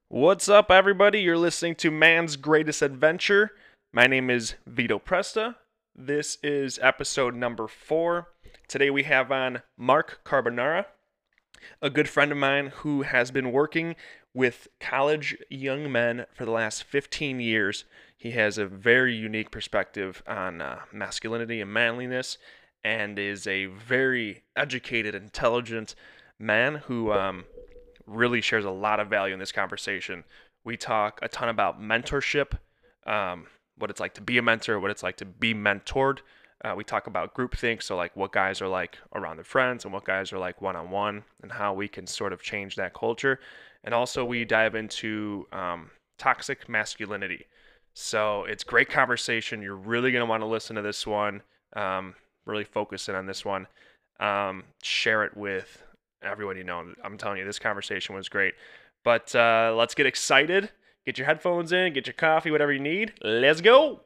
What's up, everybody? You're listening to Man's Greatest Adventure. My name is Vito Presta. This is episode number 4. Today we have on Mark Carbonara, a good friend of mine who has been working with college young men for the last 15 years. He has a very unique perspective on masculinity and manliness and is a very educated, intelligent man who really shares a lot of value in this conversation. We talk a ton about mentorship, what it's like to be a mentor, what it's like to be mentored. We talk about groupthink, so like what guys are like around their friends and what guys are like one-on-one, and how we can sort of change that culture. And also we dive into toxic masculinity. So it's great conversation. You're really gonna want to listen to this one. Really focus in on this one. Share it with everyone you know. I'm telling you, this conversation was great. But let's get excited. Get your headphones in, get your coffee, whatever you need. Let's go.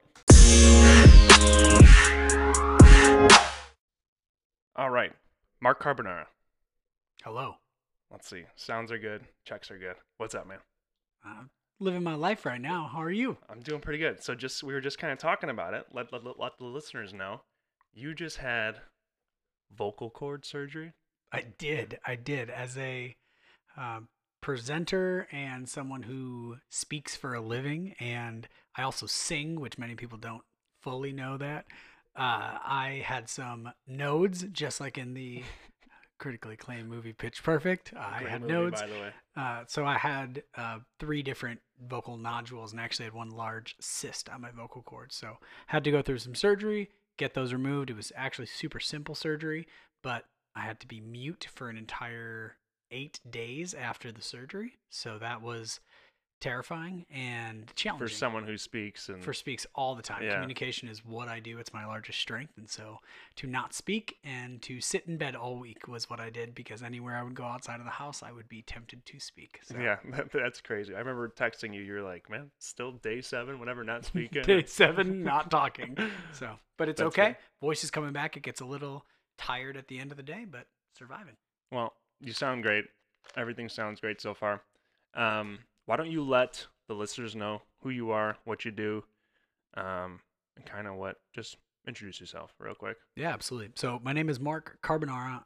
All right. Mark Carbonara. Hello. Let's see. Sounds are good. Checks are good. What's up, man? I'm living my life right now. How are you? I'm doing pretty good. So we were just kind of talking about it. Let the listeners know. You just had vocal cord surgery. I did. As a uh, presenter and someone who speaks for a living, and I also sing, which many people don't fully know that. I had some nodes, just like in the critically acclaimed movie Pitch Perfect. I Great had movie, nodes. by the way. So I had 3 different vocal nodules and actually had one large cyst on my vocal cord. So had to go through some surgery, get those removed. It was actually super simple surgery, but I had to be mute for an entire 8 days after the surgery. So that was terrifying and For challenging someone who speaks and for speaks all the time. yeah. Communication is what I do. It's my largest strength. And so to not speak and to sit in bed all week was what I did, because anywhere I would go outside of the house, I would be tempted to speak. So Yeah, that's crazy. I remember texting you. You're like, man, still day 7, whenever not speaking. day 7, not talking. So, but it's That's okay. good. Voice is coming back. It gets a little tired at the end of the day, but surviving. Well, you sound great. Everything sounds great so far. Why don't you let the listeners know who you are, what you do, and kind of what? Just introduce yourself real quick. Yeah, absolutely. So my name is Mark Carbonara.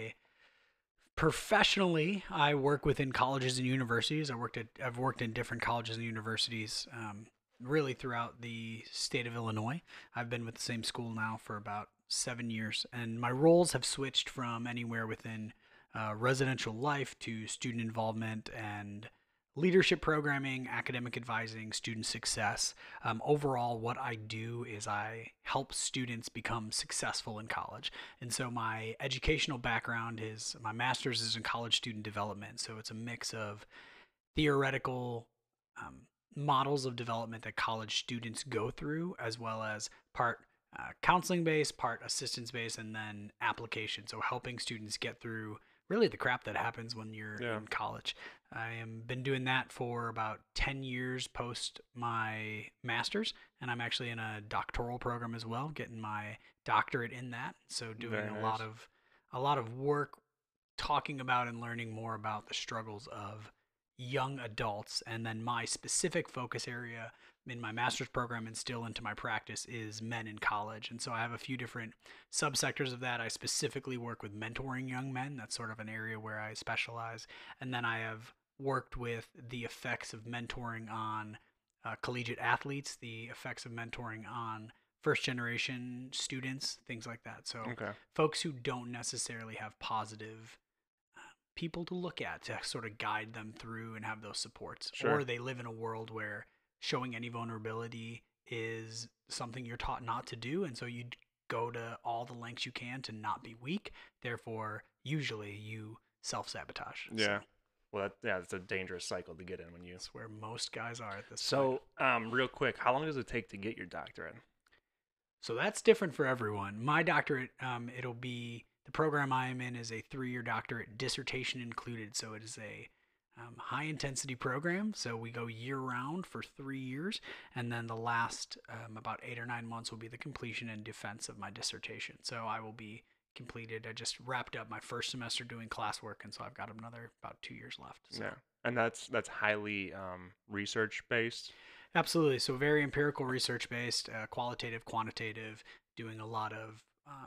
I work within colleges and universities. I've worked in different colleges and universities, really throughout the state of Illinois. I've been with the same school now for about 7 years, and my roles have switched from anywhere within residential life to student involvement and leadership programming, academic advising, student success. Overall, what I do is I help students become successful in college. And so my educational background is my master's is in college student development. So it's a mix of theoretical um, models of development that college students go through, as well as part counseling based, part assistance based, and then application. So helping students get through really the crap that happens when you're Yeah. in college. I have been doing that for about 10 years post my master's, and I'm actually in a doctoral program as well, getting my doctorate in that. So doing Very a nice. lot of work talking about and learning more about the struggles of young adults. And then my specific focus area in my master's program and still into my practice is men in college. And so I have a few different subsectors of that. I specifically work with mentoring young men. That's sort of an area where I specialize. And then I have worked with the effects of mentoring on collegiate athletes, the effects of mentoring on first generation students, things like that. So Okay. folks who don't necessarily have positive people to look at to sort of guide them through and have those supports. Sure. Or they live in a world where showing any vulnerability is something you're taught not to do. And so you go to all the lengths you can to not be weak. Therefore, usually you self sabotage. Yeah. Well, it's a dangerous cycle to get in when you. That's where most guys are at this So, point. real quick, how long does it take to get your doctorate? So that's different for everyone. My doctorate, it'll be the program I am in is a 3-year doctorate, dissertation included. So it is a high intensity program. So we go year round for 3 years. And then the last about 8 or 9 months will be the completion and defense of my dissertation. So I will be completed. I just wrapped up my first semester doing classwork, and so I've got another about 2 years left. So. Yeah, and that's highly research based. Absolutely. So very empirical research based, qualitative, quantitative, doing a lot of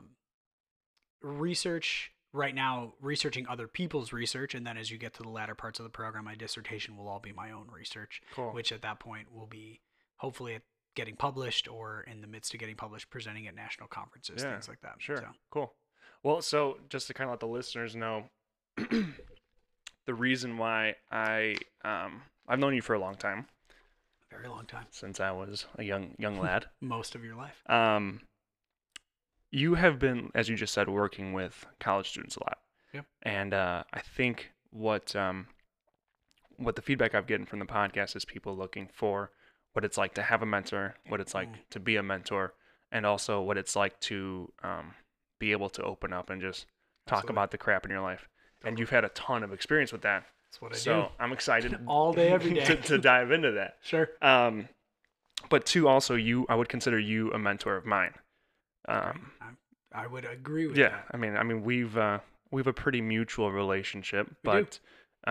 research right now, researching other people's research. And then as you get to the latter parts of the program, my dissertation will all be my own research, Cool. which at that point will be hopefully getting published or in the midst of getting published, presenting at national conferences, things like that. Sure. So. Cool. Well, so just to kind of let the listeners know, the reason why I've known you for a long time. Very long time. Since I was a young lad. Most of your life. You have been, as you just said, working with college students a lot. Yep. And I think what the feedback I've gotten from the podcast is people looking for what it's like to have a mentor, what it's like to be a mentor, and also what it's like to be able to open up and just talk about the crap in your life. Totally. And you've had a ton of experience with that. That's what I do. So I'm excited all day, every day to dive into that. Sure. But two, also I would consider you a mentor of mine. I would agree with that. that. I mean, we've a pretty mutual relationship, but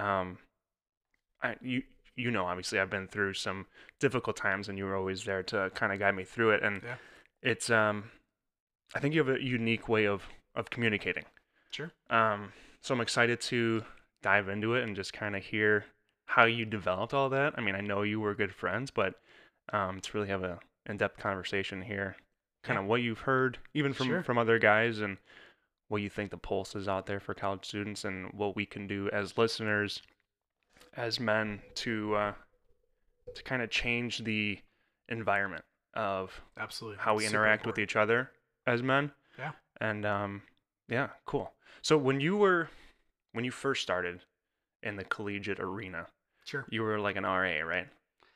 you know, obviously I've been through some difficult times, and you were always there to kind of guide me through it. And it's I think you have a unique way of communicating. Sure. So I'm excited to dive into it and just kind of hear how you developed all that. I mean, I know you were good friends, but to really have a in-depth conversation here, kind of what you've heard, even from other guys, and what you think the pulse is out there for college students, and what we can do as listeners, as men, to kind of change the environment of how we interact with each other as men. Yeah. And yeah, cool. So when you first started in the collegiate arena, you were like an RA, right?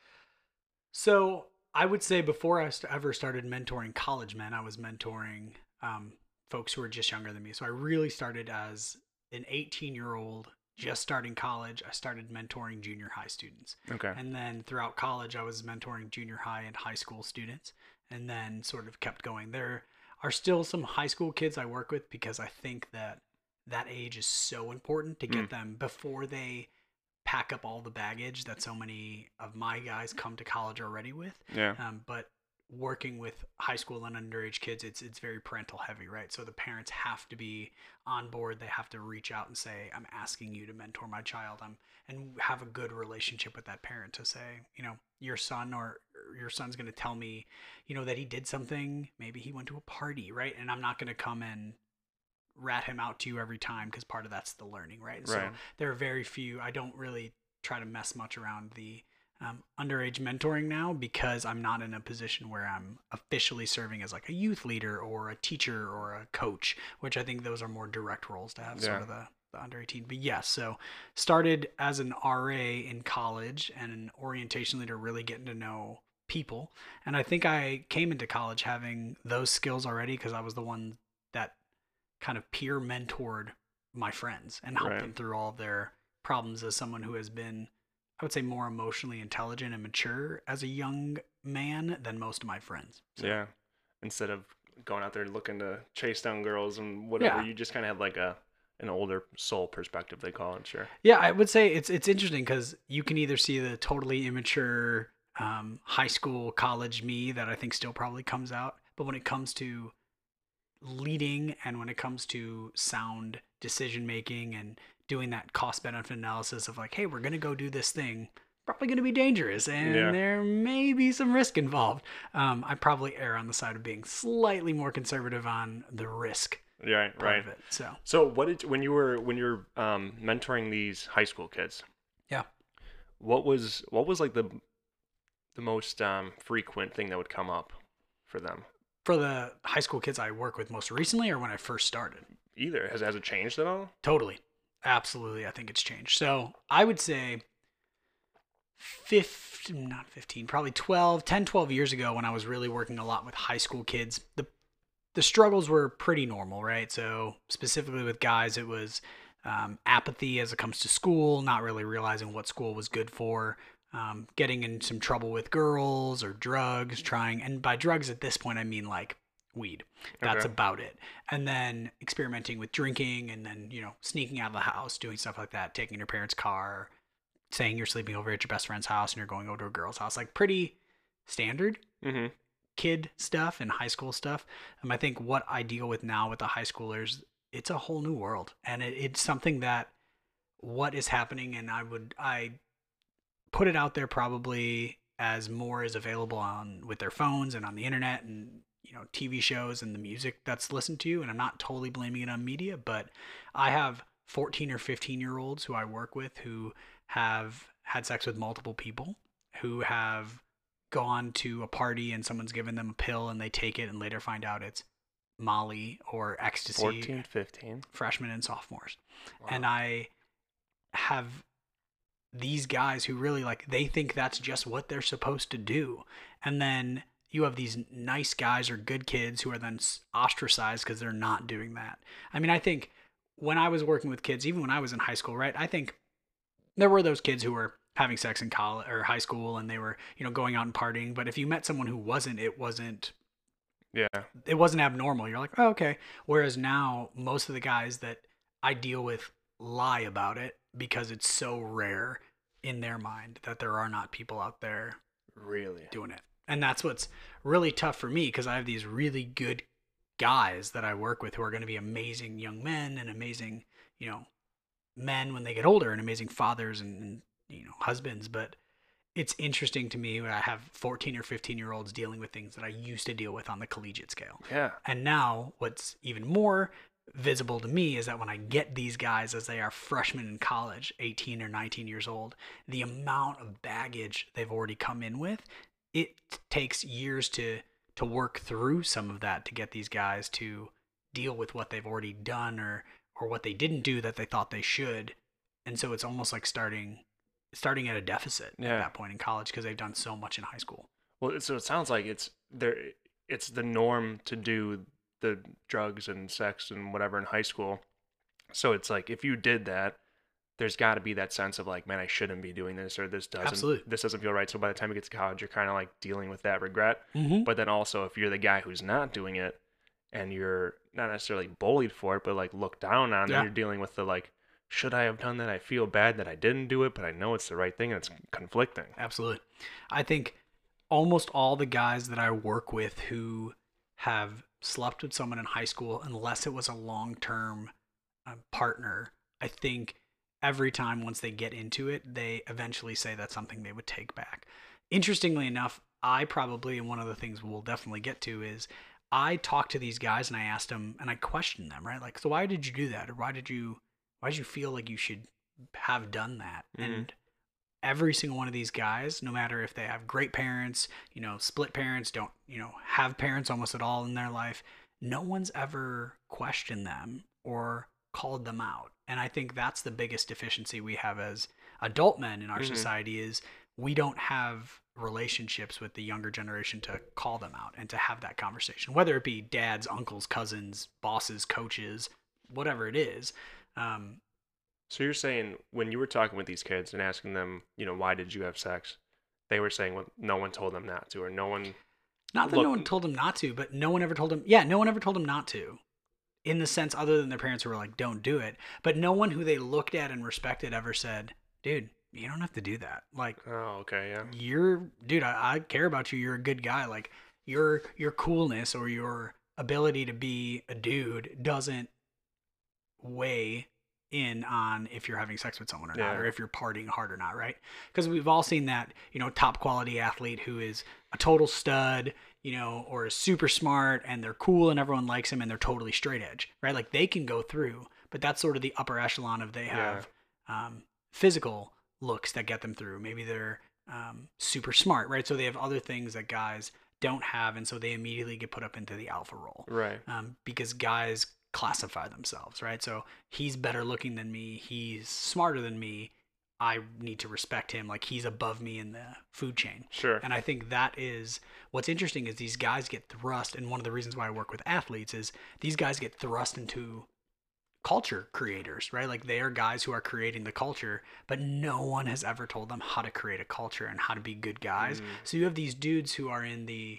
So I would say before I ever started mentoring college men, I was mentoring folks who were just younger than me. So I really started as an 18-year-old just starting college. I started mentoring junior high students. Okay. And then throughout college, I was mentoring junior high and high school students, and then sort of kept going. There are still some high school kids I work with because I think that age is so important to get them before they pack up all the baggage that so many of my guys come to college already with. Yeah. But working with high school and underage kids, it's very parental heavy, right? So the parents have to be on board. They have to reach out and say, I'm asking you to mentor my child. And have a good relationship with that parent to say, you know, your son's going to tell me, you know, that he did something. Maybe he went to a party, right? And I'm not going to come and rat him out to you every time, because part of that's the learning, right? So there are very few. I don't really try to mess much around the underage mentoring now, because I'm not in a position where I'm officially serving as like a youth leader or a teacher or a coach, which I think those are more direct roles to have, sort of the under 18. But yes, so started as an RA in college and an orientation leader, really getting to know people. And I think I came into college having those skills already, because I was the one that kind of peer mentored my friends and helped them through all of their problems, as someone who has been, I would say, more emotionally intelligent and mature as a young man than most of my friends. So. Yeah. Instead of going out there looking to chase down girls and whatever, you just kind of had like an older soul perspective, they call it. Sure. Yeah, I would say it's interesting, because you can either see the totally immature high school, college me that I think still probably comes out, but when it comes to leading and when it comes to sound decision making and doing that cost benefit analysis of like, hey, we're going to go do this thing, probably going to be dangerous, and there may be some risk involved. I probably err on the side of being slightly more conservative on the risk. Right. Of it, so when you were mentoring these high school kids, what was like the most frequent thing that would come up for them? For the high school kids I work with most recently, or when I first started? Either. Has it changed at all? Totally. Absolutely. I think it's changed. So I would say probably 12 years ago, when I was really working a lot with high school kids, the struggles were pretty normal, right? So specifically with guys, it was apathy as it comes to school, not really realizing what school was good for, getting in some trouble with girls or drugs, and by drugs at this point, I mean like weed. That's Okay. about it. And then experimenting with drinking, and then, sneaking out of the house, doing stuff like that, taking your parents' car, saying you're sleeping over at your best friend's house and you're going over to a girl's house. Like, pretty standard Mm-hmm. kid stuff and high school stuff. I think what I deal with now with the high schoolers, it's a whole new world. And it's something that what is happening, and I put it out there probably as more is available on with their phones and on the internet, and TV shows and the music that's listened to. And I'm not totally blaming it on media, but I have 14 or 15-year olds who I work with who have had sex with multiple people, who have gone to a party and someone's given them a pill and they take it and later find out it's Molly or ecstasy. 14, 15. Freshmen and sophomores. Wow. And I have these guys who really, like, they think that's just what they're supposed to do. And then you have these nice guys or good kids who are then ostracized because they're not doing that. I mean, I think when I was working with kids, even when I was in high school, right, I think there were those kids who were having sex in college or high school, and they were, going out and partying. But if you met someone who wasn't, it wasn't abnormal. You're like, oh, okay. Whereas now, most of the guys that I deal with lie about it because it's so rare in their mind that there are not people out there Really doing it. And that's what's really tough for me, because I have these really good guys that I work with who are going to be amazing young men and amazing, men when they get older, and amazing fathers and husbands. But it's interesting to me when I have 14 or 15-year-olds dealing with things that I used to deal with on the collegiate scale. Yeah. And now what's even more visible to me is that when I get these guys as they are freshmen in college, 18 or 19 years old, the amount of baggage they've already come in with, it takes years to work through some of that to get these guys to deal with what they've already done or what they didn't do that they thought they should. And so it's almost like starting at a deficit at that point in college, because they've done so much in high school. Well, so it sounds like it's the norm to do the drugs and sex and whatever in high school. So it's like, if you did that, there's got to be that sense of like, man, I shouldn't be doing this, or this doesn't feel right. So by the time you get to college, you're kind of like dealing with that regret. Mm-hmm. But then also, if you're the guy who's not doing it and you're not necessarily bullied for it, but like looked down on, then you're dealing with the like, should I have done that? I feel bad that I didn't do it, but I know it's the right thing, and it's conflicting. Absolutely. I think almost all the guys that I work with who have slept with someone in high school, unless it was a long-term partner, I think every time once they get into it, they eventually say that's something they would take back. Interestingly enough, I probably, and one of the things we'll definitely get to is, I talk to these guys and I asked them and I questioned them, right? Like, so why did you do that? Or why did you feel like you should have done that? Mm-hmm. And every single one of these guys, no matter if they have great parents, split parents, don't, have parents almost at all in their life, no one's ever questioned them or called them out. And I think that's the biggest deficiency we have as adult men in our society, is we don't have relationships with the younger generation to call them out and to have that conversation, whether it be dads, uncles, cousins, bosses, coaches, whatever it is. So you're saying when you were talking with these kids and asking them, why did you have sex? They were saying, well, no one told them not to, or no one. Not that no one told them not to, but no one ever told them. Yeah, no one ever told them not to. In the sense, other than their parents who were like, don't do it. But no one who they looked at and respected ever said, dude, you don't have to do that. Like, oh, okay, yeah. Dude, I care about you. You're a good guy. Like, your coolness or your ability to be a dude doesn't weigh in on if you're having sex with someone or not, or if you're partying hard or not, right? Because we've all seen that, top quality athlete who is a total stud, or is super smart and they're cool and everyone likes them and they're totally straight edge, right? Like, they can go through, but that's sort of the upper echelon of they have physical looks that get them through. Maybe they're super smart, right? So they have other things that guys don't have, and so they immediately get put up into the alpha role, right? Because guys classify themselves, right? So he's better looking than me, he's smarter than me, I need to respect him, like he's above me in the food chain. Sure. And I think that is what's interesting, is these guys get thrust, and one of the reasons why I work with athletes is these guys get thrust into culture creators, right? Like, they are guys who are creating the culture, but no one has ever told them how to create a culture and how to be good guys. So you have these dudes who are in the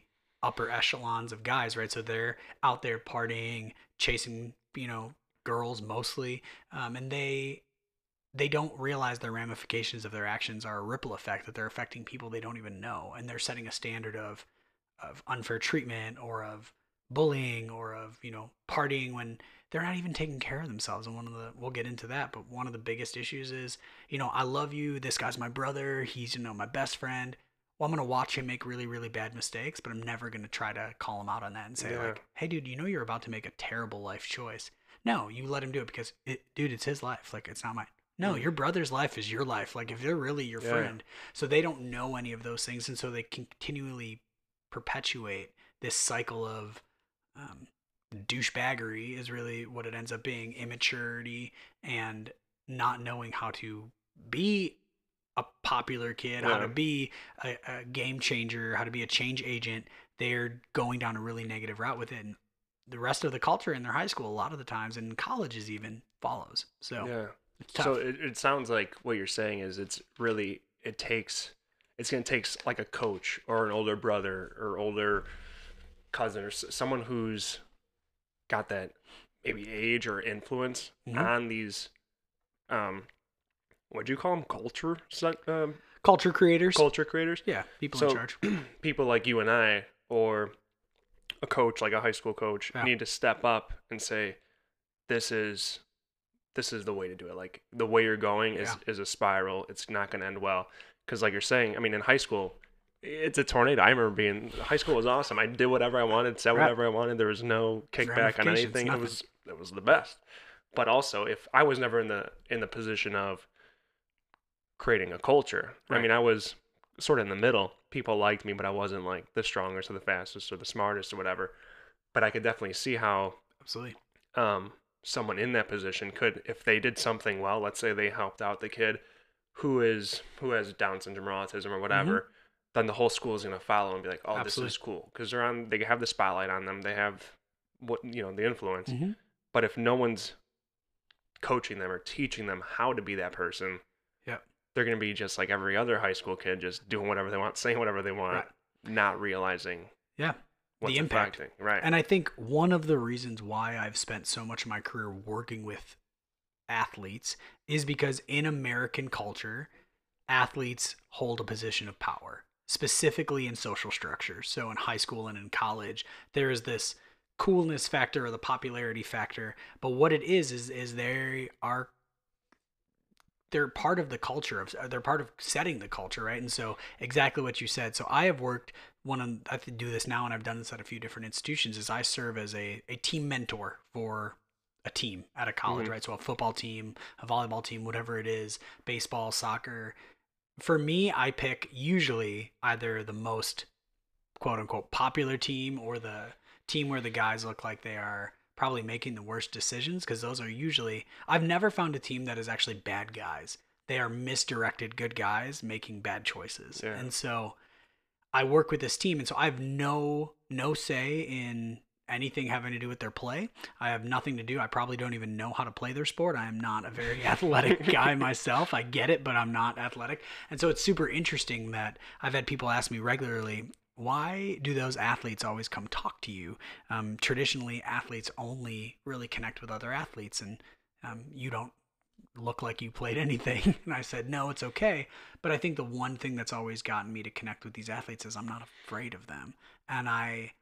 upper echelons of guys, right? So they're out there partying, chasing, girls mostly, and they don't realize the ramifications of their actions are a ripple effect, that they're affecting people they don't even know, and they're setting a standard of unfair treatment or of bullying or of partying when they're not even taking care of themselves. And we'll get into that, but one of the biggest issues is, I love you, this guy's my brother, he's my best friend. Well, I'm going to watch him make really, really bad mistakes, but I'm never going to try to call him out on that and say, like, hey dude, you're about to make a terrible life choice. No, you let him do it because dude, it's his life, like it's not mine. No, your brother's life is your life. Like, if they're really your friend, so they don't know any of those things, and so they continually perpetuate this cycle of douchebaggery is really what it ends up being, immaturity and not knowing how to be a popular kid, how to be a game changer, how to be a change agent. They're going down a really negative route with it, and the rest of the culture in their high school, a lot of the times, and in colleges even, follows. So it's tough. So it sounds like what you're saying is it's going to take like a coach or an older brother or older cousin or someone who's got that maybe age or influence on these, what'd you call them? Culture creators. Culture creators. Yeah, people in charge. People like you and I, or a coach, like a high school coach, need to step up and say, this is the way to do it. Like, the way you're going is a spiral. It's not going to end well. Because like you're saying, I mean, in high school, it's a tornado. I remember high school was awesome. I did whatever I wanted, said whatever I wanted. There was no kickback on anything. It was the best. But also, if I was never in the position of creating a culture, I mean, I was sort of in the middle. People liked me, but I wasn't like the strongest or the fastest or the smartest or whatever. But I could definitely see how absolutely someone in that position could, if they did something well, let's say they helped out the kid who has Down syndrome or autism or whatever, then the whole school is going to follow and be like, oh, this is cool, because they have the spotlight on them, they have the influence. But if no one's coaching them or teaching them how to be that person, they're going to be just like every other high school kid, just doing whatever they want, saying whatever they want, not realizing what's the impact. Right. And I think one of the reasons why I've spent so much of my career working with athletes is because in American culture, athletes hold a position of power, specifically in social structures. So in high school and in college, there is this coolness factor or the popularity factor. But what it is they're part of the culture, they're part of setting the culture, right? And so exactly what you said. So I have worked, I do this now, and I've done this at a few different institutions, is I serve as a team mentor for a team at a college, right? So a football team, a volleyball team, whatever it is, baseball, soccer. For me, I pick usually either the most quote unquote popular team or the team where the guys look like they are probably making the worst decisions, because those are usually, I've never found a team that is actually bad guys. They are misdirected good guys making bad choices. Yeah. And so I work with this team, and so I have no say in anything having to do with their play. I have nothing to do. I probably don't even know how to play their sport. I am not a very athletic guy myself. I get it, but I'm not athletic. And so it's super interesting that I've had people ask me regularly, why do those athletes always come talk to you? Traditionally, athletes only really connect with other athletes, and you don't look like you played anything. And I said, no, it's okay. But I think the one thing that's always gotten me to connect with these athletes is I'm not afraid of them. And I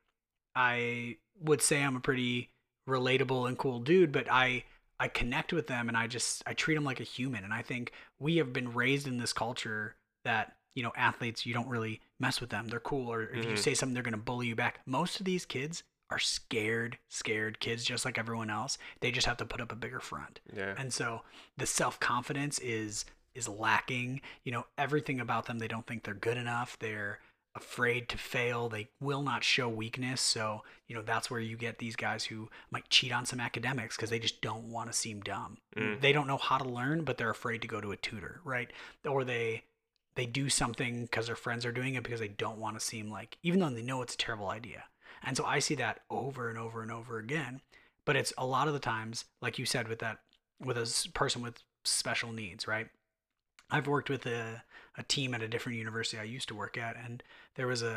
would say I'm a pretty relatable and cool dude, but I connect with them, and I treat them like a human. And I think we have been raised in this culture that, athletes, you don't really mess with them. They're cool. Or if you say something, they're going to bully you back. Most of these kids are scared kids, just like everyone else. They just have to put up a bigger front. Yeah. And so the self-confidence is lacking. Everything about them, they don't think they're good enough. They're afraid to fail. They will not show weakness. So, that's where you get these guys who might cheat on some academics because they just don't want to seem dumb. They don't know how to learn, but they're afraid to go to a tutor, right? Or they do something because their friends are doing it because they don't want to seem like, even though they know it's a terrible idea. And so I see that over and over and over again. But it's a lot of the times, like you said, with a person with special needs, right? I've worked with a team at a different university I used to work at, and there was a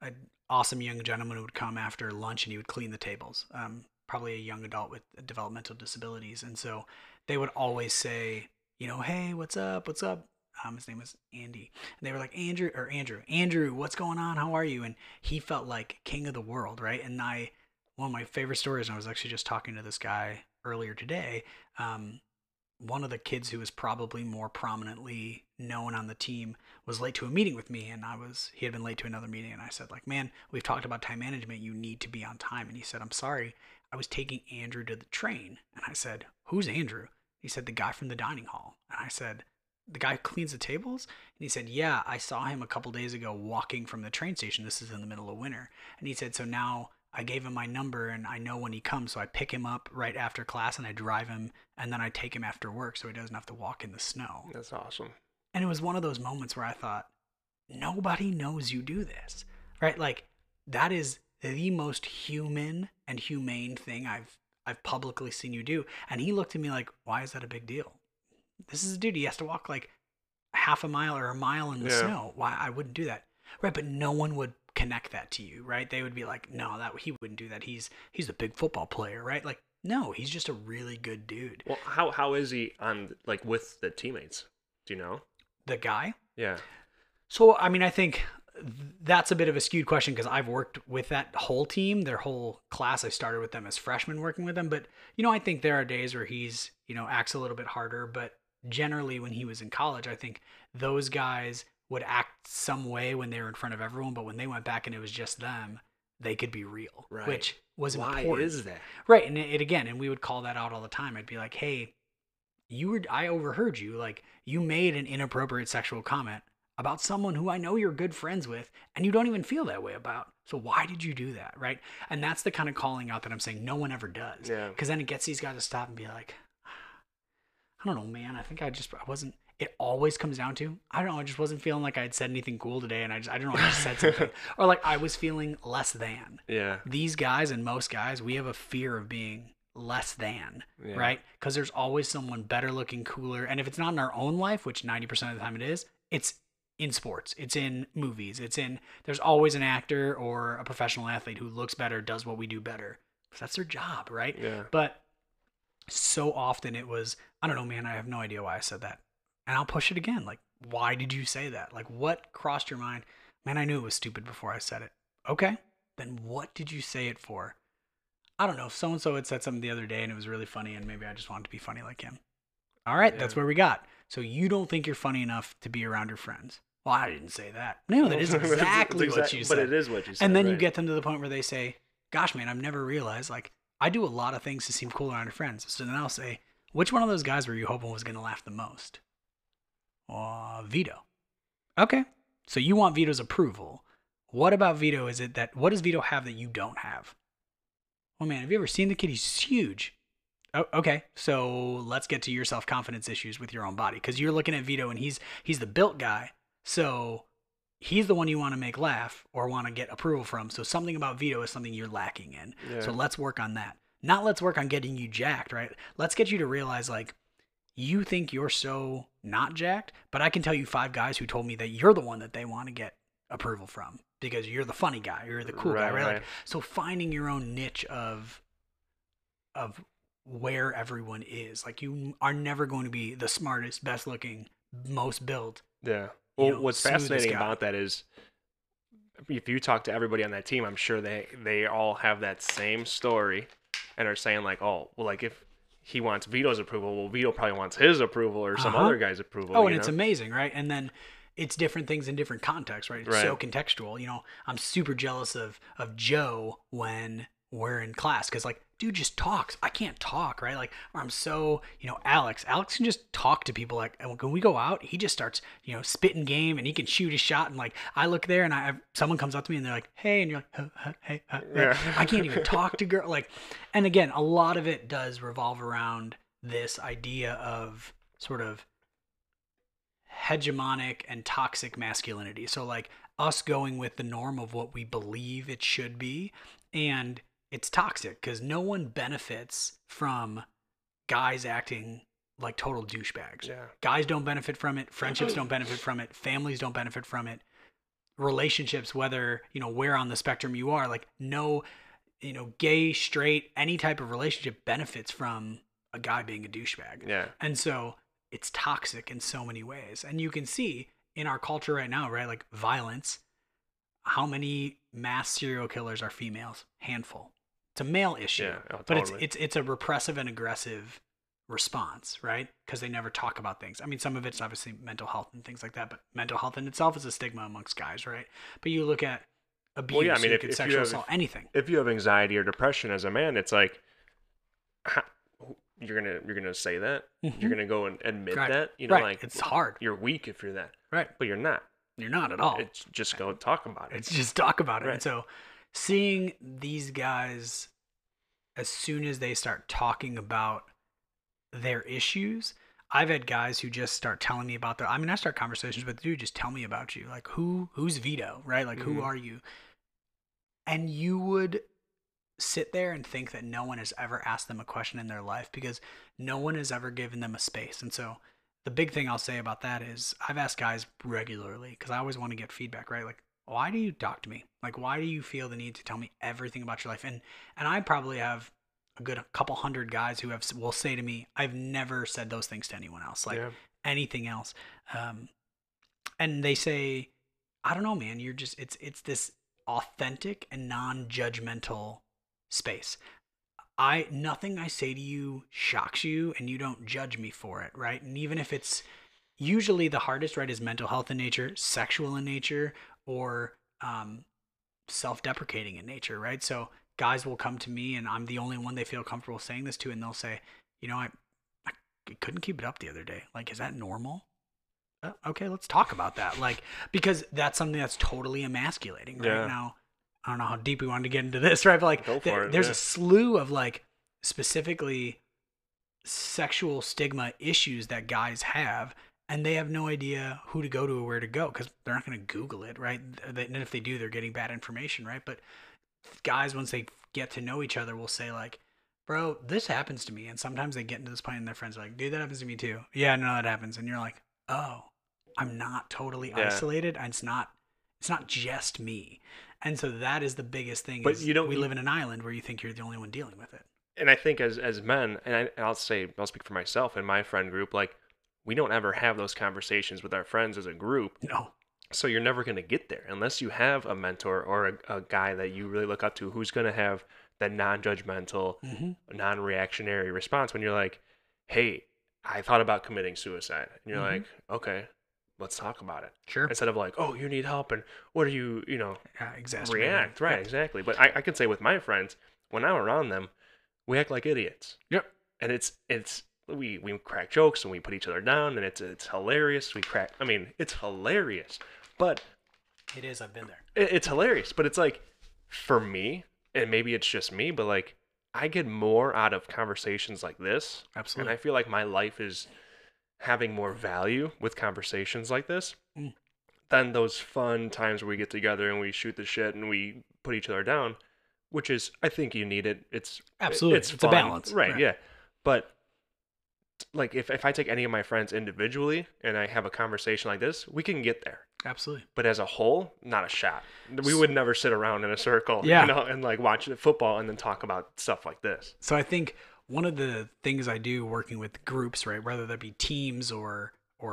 an awesome young gentleman who would come after lunch and he would clean the tables. Probably a young adult with developmental disabilities, and so they would always say, hey, what's up? What's up? His name was Andy, and they were like, Andrew, what's going on? How are you? And he felt like king of the world, right? And one of my favorite stories, and I was actually just talking to this guy earlier today. One of the kids who was probably more prominently known on the team was late to a meeting with me, and he had been late to another meeting, and I said, like, man, we've talked about time management. You need to be on time. And he said, I'm sorry, I was taking Andrew to the train. And I said, who's Andrew? He said, the guy from the dining hall. And I said, the guy who cleans the tables? And he said, yeah, I saw him a couple days ago walking from the train station. This is in the middle of winter. And he said, so now I gave him my number and I know when he comes, so I pick him up right after class and I drive him and then I take him after work so he doesn't have to walk in the snow. That's awesome. And it was one of those moments where I thought, nobody knows you do this, right? Like, that is the most human and humane thing I've publicly seen you do. And he looked at me like, why is that a big deal? This is a dude, he has to walk like half a mile or a mile in the snow. Why? I wouldn't do that. Right, but no one would connect that to you, right? They would be like, no, he wouldn't do that. He's a big football player, right? Like, no, he's just a really good dude. Well, how is he on, like, with the teammates? Do you know? The guy? Yeah. So, I mean, I think that's a bit of a skewed question because I've worked with that whole team, their whole class. I started with them as freshmen working with them. But, I think there are days where he's, acts a little bit harder. But generally when he was in college, I think those guys would act some way when they were in front of everyone. But when they went back and it was just them, they could be real, right. Which was Why important. Why is that? Right. And and we would call that out all the time. I'd be like, hey, I overheard you. Like, you made an inappropriate sexual comment about someone who I know you're good friends with and you don't even feel that way about. So why did you do that? Right. And that's the kind of calling out that I'm saying no one ever does. Yeah. Because then it gets these guys to stop and be like, I don't know, man. I think I wasn't. It always comes down to, I don't know, I just wasn't feeling like I had said anything cool today, and I don't know, I just said something. Or like I was feeling less than. Yeah. These guys and most guys, we have a fear of being less than, right? Because there's always someone better looking, cooler. And if it's not in our own life, which 90% of the time it is, it's in sports, it's in movies, there's always an actor or a professional athlete who looks better, does what we do better. That's their job, right? Yeah. But so often it was, I don't know, man, I have no idea why I said that. And I'll push it again. Like, why did you say that? Like, what crossed your mind? Man, I knew it was stupid before I said it. Okay, then what did you say it for? I don't know. So-and-so had said something the other day and it was really funny and maybe I just wanted to be funny like him. All right, that's where we got. So you don't think you're funny enough to be around your friends. Well, I didn't say that. No, that is exactly what you said. But it is what you said. And then you get them to the point where they say, gosh, man, I've never realized, like, I do a lot of things to seem cool around your friends. So then I'll say, which one of those guys were you hoping was going to laugh the most? Vito. Okay. So you want Vito's approval. What about Vito? What does Vito have that you don't have? Well, man, have you ever seen the kid? He's huge. Oh, okay. So let's get to your self-confidence issues with your own body. Because you're looking at Vito and he's the built guy. So he's the one you want to make laugh or want to get approval from. So something about Vito is something you're lacking in. Yeah. So let's work on that. Not let's work on getting you jacked, right? Let's get you to realize, like, you think you're so not jacked, but I can tell you 5 guys who told me that you're the one that they want to get approval from because you're the funny guy, you're the cool guy, right? Like, so finding your own niche of where everyone is. Like, you are never going to be the smartest, best looking, most built. Yeah. Well, what's fascinating about that is if you talk to everybody on that team, I'm sure they all have that same story and are saying like, oh, well, like if he wants Vito's approval, well, Vito probably wants his approval or some other guy's approval. Oh, and it's amazing, right? And then it's different things in different contexts, right? It's so contextual. I'm super jealous of Joe when we're in class because, like, dude just talks. I can't talk, right? Like, or I'm so, Alex can just talk to people. Like, when we go out, he just starts, spitting game and he can shoot a shot. And like, I look there and someone comes up to me and they're like, hey, and you're like, hey. Yeah. I can't even talk to girl. Like, and again, a lot of it does revolve around this idea of sort of hegemonic and toxic masculinity. So like us going with the norm of what we believe it should be. And it's toxic because no one benefits from guys acting like total douchebags. Yeah. Guys don't benefit from it. Friendships don't benefit from it. Families don't benefit from it. relationships, whether, where on the spectrum you are, like no, gay, straight, any type of relationship benefits from a guy being a douchebag. Yeah. And so it's toxic in so many ways. And you can see in our culture right now, right? Like violence, how many mass serial killers are females? Handful. It's a male issue, Yeah, but totally. it's a repressive and aggressive response, right? Because they never talk about things. I mean, some of it's obviously mental health and things like that, but mental health in itself is a stigma amongst guys, right? But you look at abuse, Well, yeah, I mean, you look at if you sexual have assault, anything. if you have anxiety or depression as a man, it's like you're gonna say that, you're gonna go and admit Right. that, Right. like It's hard. you're weak if you're that, Right. but you're not. You're not at all. It's just go talk about it. It's just talk about it. Right. And so seeing these guys, as soon as they start talking about their issues, I've had guys who just start telling me about I start conversations with, dude, just tell me about you. Like who's Vito, right? Like who are you? And you would sit there and think that no one has ever asked them a question in their life because no one has ever given them a space. And so the big thing I'll say about that is I've asked guys regularly because I always want to get feedback, right? Like, why do you talk to me? Like, why do you feel the need to tell me everything about your life? And I probably have a good couple hundred guys who will say to me, I've never said those things to anyone else, like anything else. And they say, I don't know, man, you're just, it's this authentic and non-judgmental space. Nothing I say to you shocks you and you don't judge me for it, right? And even if it's usually the hardest, right, is mental health in nature, sexual in nature, or self-deprecating in nature, right? So guys will come to me and I'm the only one they feel comfortable saying this to, and they'll say, I couldn't keep it up the other day. Like, is that normal? Okay, let's talk about that. Like, because that's something that's totally emasculating right now. I don't know how deep we wanted to get into this, right? But like, there's a slew of like specifically sexual stigma issues that guys have, and they have no idea who to go to or where to go because they're not going to Google it, right? And if they do, they're getting bad information, right? But guys, once they get to know each other, will say like, bro, this happens to me. And sometimes they get into this point and their friends are like, dude, that happens to me too. Yeah, no, that happens. And you're like, oh, I'm not totally isolated. And it's not just me. And so that is the biggest thing. But we live in an island where you think you're the only one dealing with it. And I think as men, and I'll speak for myself and my friend group, like we don't ever have those conversations with our friends as a group. No. So you're never going to get there unless you have a mentor or a guy that you really look up to who's going to have that non-judgmental, non-reactionary response when you're like, hey, I thought about committing suicide. And you're like, okay, let's talk about it. Sure. Instead of like, oh, you need help and what are you, react. Right, exactly. But I can say with my friends, when I'm around them, we act like idiots. Yep. And we crack jokes and we put each other down and it's hilarious. It's hilarious. But it is, I've been there. It's hilarious, but it's like for me, and maybe it's just me, but like I get more out of conversations like this. Absolutely. And I feel like my life is having more value with conversations like this than those fun times where we get together and we shoot the shit and we put each other down, which is, I think you need it. It's absolutely, it's a balance. Right, yeah. But like if I take any of my friends individually and I have a conversation like this, we can get there. Absolutely. But as a whole, not a shot. We would never sit around in a circle, and like watch the football and then talk about stuff like this. So I think one of the things I do working with groups, right, whether that be teams or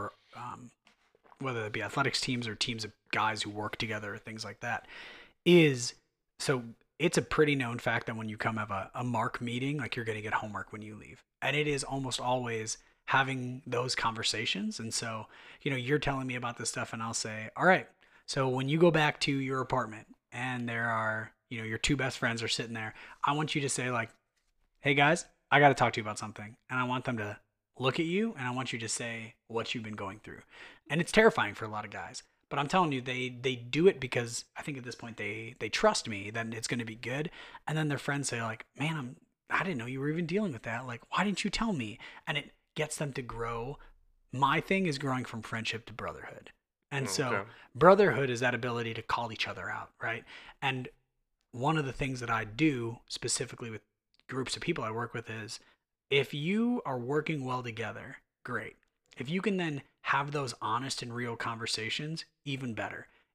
whether it be athletics teams or teams of guys who work together or things like that, is so it's a pretty known fact that when you come have a mark meeting, like you're going to get homework when you leave. And it is almost always having those conversations. And so, you're telling me about this stuff and I'll say, all right, so when you go back to your apartment and there are, your two best friends are sitting there, I want you to say like, hey guys, I got to talk to you about something. And I want them to look at you and I want you to say what you've been going through. And it's terrifying for a lot of guys. But I'm telling you, they do it because I think at this point they trust me that it's going to be good. And then their friends say like, man, I didn't know you were even dealing with that. Like, why didn't you tell me? And it gets them to grow. My thing is growing from friendship to brotherhood. And so brotherhood is that ability to call each other out, right? And one of the things that I do specifically with groups of people I work with is if you are working well together, great. If you can then have those honest and real conversations, even better.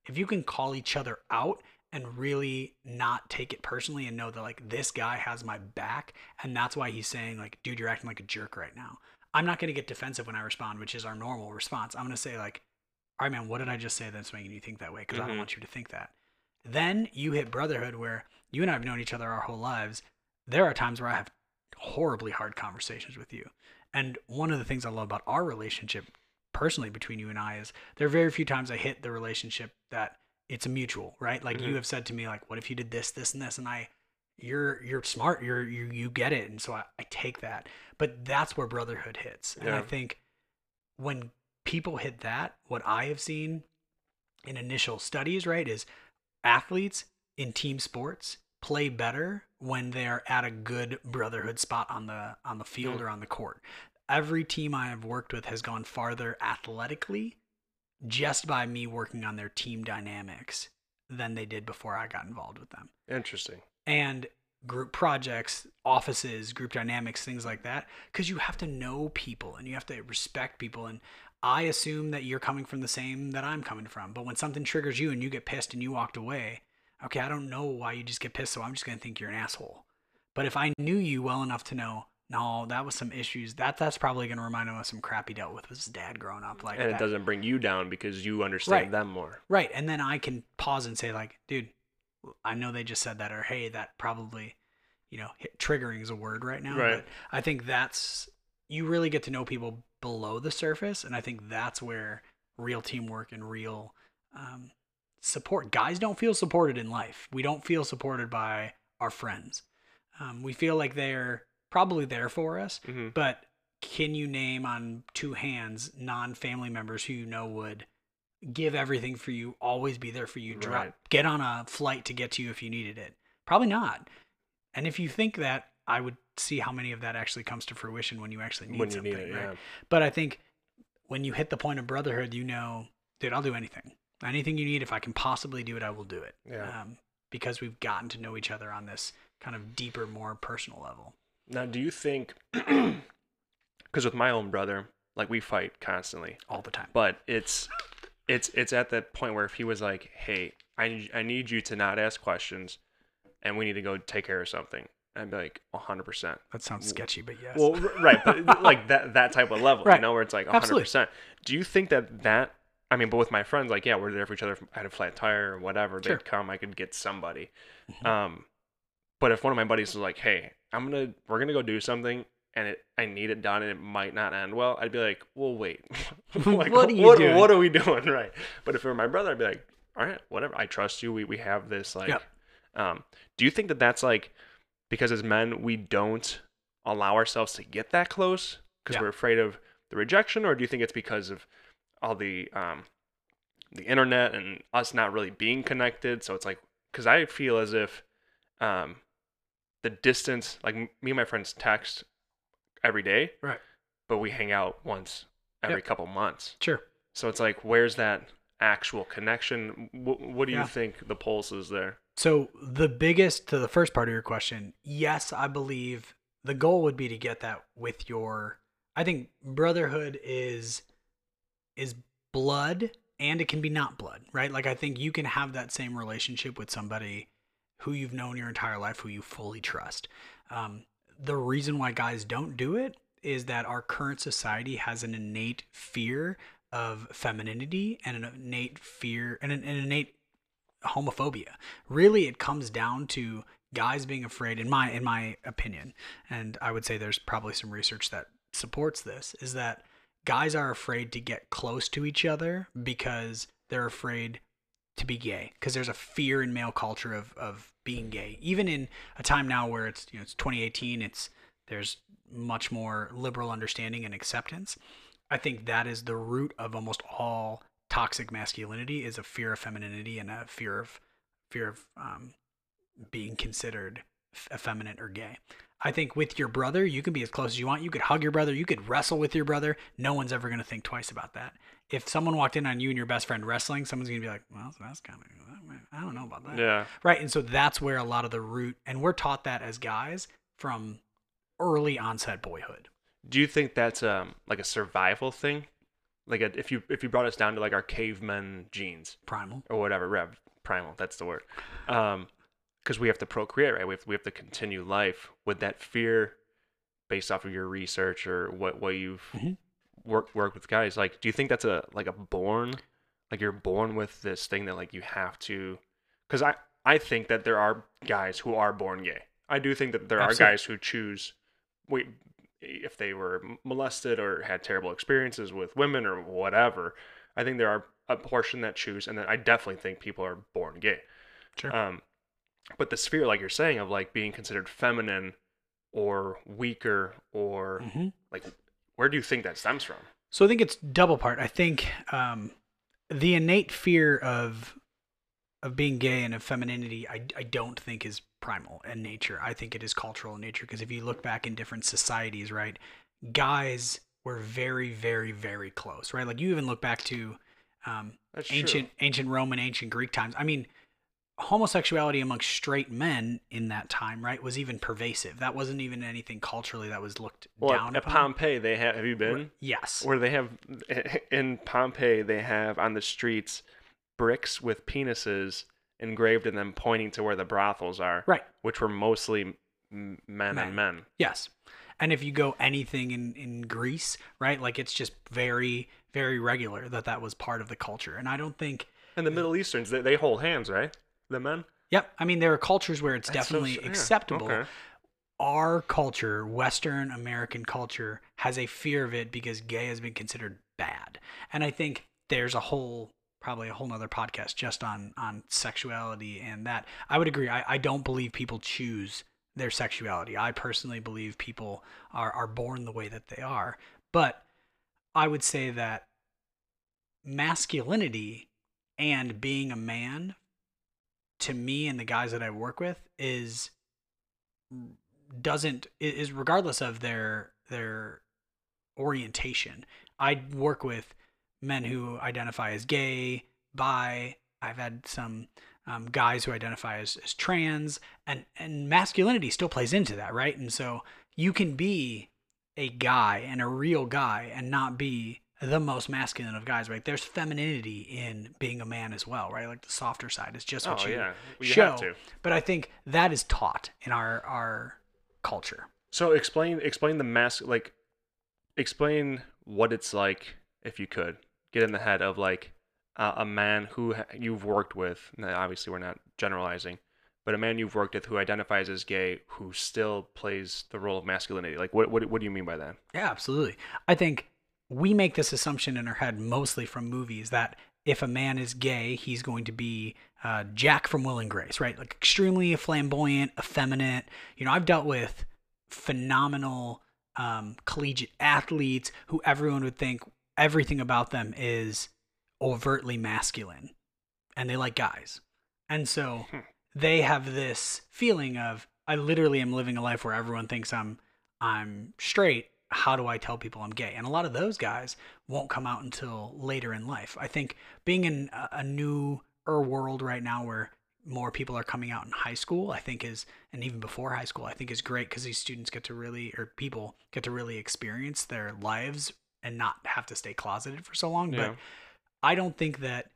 if you can call each other out and really not take it personally and know that like this guy has my back and that's why he's saying like, dude, you're acting like a jerk right now. I'm not going to get defensive when I respond, which is our normal response. I'm going to say like, all right, man, what did I just say that's making you think that way? Because I don't want you to think that. Then you hit brotherhood where you and I have known each other our whole lives. There are times where I have horribly hard conversations with you. And one of the things I love about our relationship personally between you and I is there are very few times I hit the relationship that it's a mutual, right? Like you have said to me, like, what if you did this, this, and this? And you're smart. You get it. And so I take that, but that's where brotherhood hits. And I think when people hit that, what I have seen in initial studies, right, is athletes in team sports play better when they're at a good brotherhood spot on the field or on the court. Every team I have worked with has gone farther athletically just by me working on their team dynamics than they did before I got involved with them. Interesting. And group projects, offices, group dynamics, things like that, because you have to know people and you have to respect people. And I assume that you're coming from the same that I'm coming from. But when something triggers you and you get pissed and you walked away, okay, I don't know why you just get pissed, so I'm just going to think you're an asshole. But if I knew you well enough to know, no, that was some issues, that's probably going to remind him of some crap he dealt with his dad growing up. Like, and it doesn't bring you down because you understand them more. Right. And then I can pause and say like, dude, I know they just said that, or hey, that probably, triggering is a word right now. Right. But I think you really get to know people below the surface. And I think that's where real teamwork and real support. Guys don't feel supported in life. We don't feel supported by our friends. We feel like they're probably there for us, but can you name on two hands non-family members who would give everything for you, always be there for you, get on a flight to get to you if you needed it? Probably not. And if you think that, I would see how many of that actually comes to fruition when you actually need something. Need it, right? Yeah. But I think when you hit the point of brotherhood, dude, I'll do anything. Anything you need, if I can possibly do it, I will do it. Yeah. Because we've gotten to know each other on this kind of deeper, more personal level. Now, do you think, because with my own brother, like we fight constantly. All the time. But it's at that point where if he was like, hey, I need you to not ask questions and we need to go take care of something, I'd be like 100%. That sounds sketchy, but yes. Well, right. But like that type of level, right. Where it's like 100%. Absolutely. Do you think that, I mean, but with my friends, like, yeah, we're there for each other. If I had a flat tire or whatever, sure. They'd come, I could get somebody. But if one of my buddies was like, hey, we're going to go do something and I need it done and it might not end well, I'd be like, well, wait, like, what are we doing? Right. But if it were my brother, I'd be like, all right, whatever. I trust you. We have this, like, do you think that that's like, because as men, we don't allow ourselves to get that close because we're afraid of the rejection? Or do you think it's because of all the internet and us not really being connected? So it's like, because I feel as if, the distance, like me and my friends text every day, right? But we hang out once every couple months. Sure. So it's like, where's that actual connection? What do you think the pulse is there? So to the first part of your question, yes, I believe the goal would be to get that with I think brotherhood is blood and it can be not blood, right? Like I think you can have that same relationship with somebody who you've known your entire life, who you fully trust. The reason why guys don't do it is that our current society has an innate fear of femininity and an innate fear and an innate homophobia. Really, it comes down to guys being afraid, in my opinion, and I would say there's probably some research that supports this, is that guys are afraid to get close to each other because they're afraid to be gay, because there's a fear in male culture of being gay. Even in a time now where it's 2018, there's much more liberal understanding and acceptance. I think that is the root of almost all toxic masculinity, is a fear of femininity and a fear of being considered effeminate or gay. I think with your brother, you can be as close as you want. You could hug your brother. You could wrestle with your brother. No one's ever going to think twice about that. If someone walked in on you and your best friend wrestling, someone's going to be like, well, that's kind of, I don't know about that. Yeah. Right. And so that's where a lot of the root, and we're taught that as guys from early onset boyhood. Do you think that's like a survival thing? like if you brought us down to like our cavemen genes Primal. or whatever, primal, that's the word. Because we have to procreate, right? We have to continue life. Would that fear, based off of your research or what you've worked with guys, like, do you think that's a born, like you're born with this thing that like you have to? Because I think that there are guys who are born gay. I do think that there are guys who choose, if they were molested or had terrible experiences with women or whatever. I think there are a portion that choose, and then I definitely think people are born gay. Sure. But the sphere, like you're saying, of like being considered feminine or weaker or like, where do you think that stems from? So I think it's double part. I think the innate fear of being gay and of femininity, I don't think is primal in nature. I think it is cultural in nature, because if you look back in different societies, right, guys were very, very, very close, right? Like you even look back to ancient Roman, ancient Greek times. I mean, homosexuality amongst straight men in that time, right, was even pervasive. That wasn't even anything culturally that was looked down at upon. Pompeii, they have you been? Yes. Where they have, in Pompeii, they have on the streets bricks with penises engraved in them pointing to where the brothels are. Right. Which were mostly men and men. Yes. And if you go anything in Greece, right, like it's just very, very regular that was part of the culture. And I don't think... And the Middle Easterns, they hold hands, right? The men? Yep. I mean, there are cultures where it's definitely acceptable. Okay. Our culture, Western American culture, has a fear of it because gay has been considered bad. And I think there's probably a whole nother podcast just on sexuality and that. I would agree. I don't believe people choose their sexuality. I personally believe people are born the way that they are. But I would say that masculinity and being a man, to me and the guys that I work with, is regardless of their orientation. I work with men who identify as gay, bi. I've had some guys who identify as trans, and masculinity still plays into that, right? And so you can be a guy and a real guy and not be the most masculine of guys, right? There's femininity in being a man as well, right? Like the softer side is just what you show. Have to. But I think that is taught in our culture. So explain explain what it's like, if you could get in the head of like a man who you've worked with. Now, obviously, we're not generalizing, but a man you've worked with who identifies as gay, who still plays the role of masculinity. Like, what do you mean by that? Yeah, absolutely. I think we make this assumption in our head mostly from movies that if a man is gay, he's going to be Jack from Will and Grace, right? Like extremely flamboyant, effeminate. You know, I've dealt with phenomenal collegiate athletes who everyone would think everything about them is overtly masculine, and they like guys. And so they have this feeling of, I literally am living a life where everyone thinks I'm straight. How do I tell people I'm gay? And a lot of those guys won't come out until later in life. I think being in a newer world right now where more people are coming out in high school, I think and even before high school, I think is great, because these students people get to really experience their lives and not have to stay closeted for so long. Yeah. But I don't think that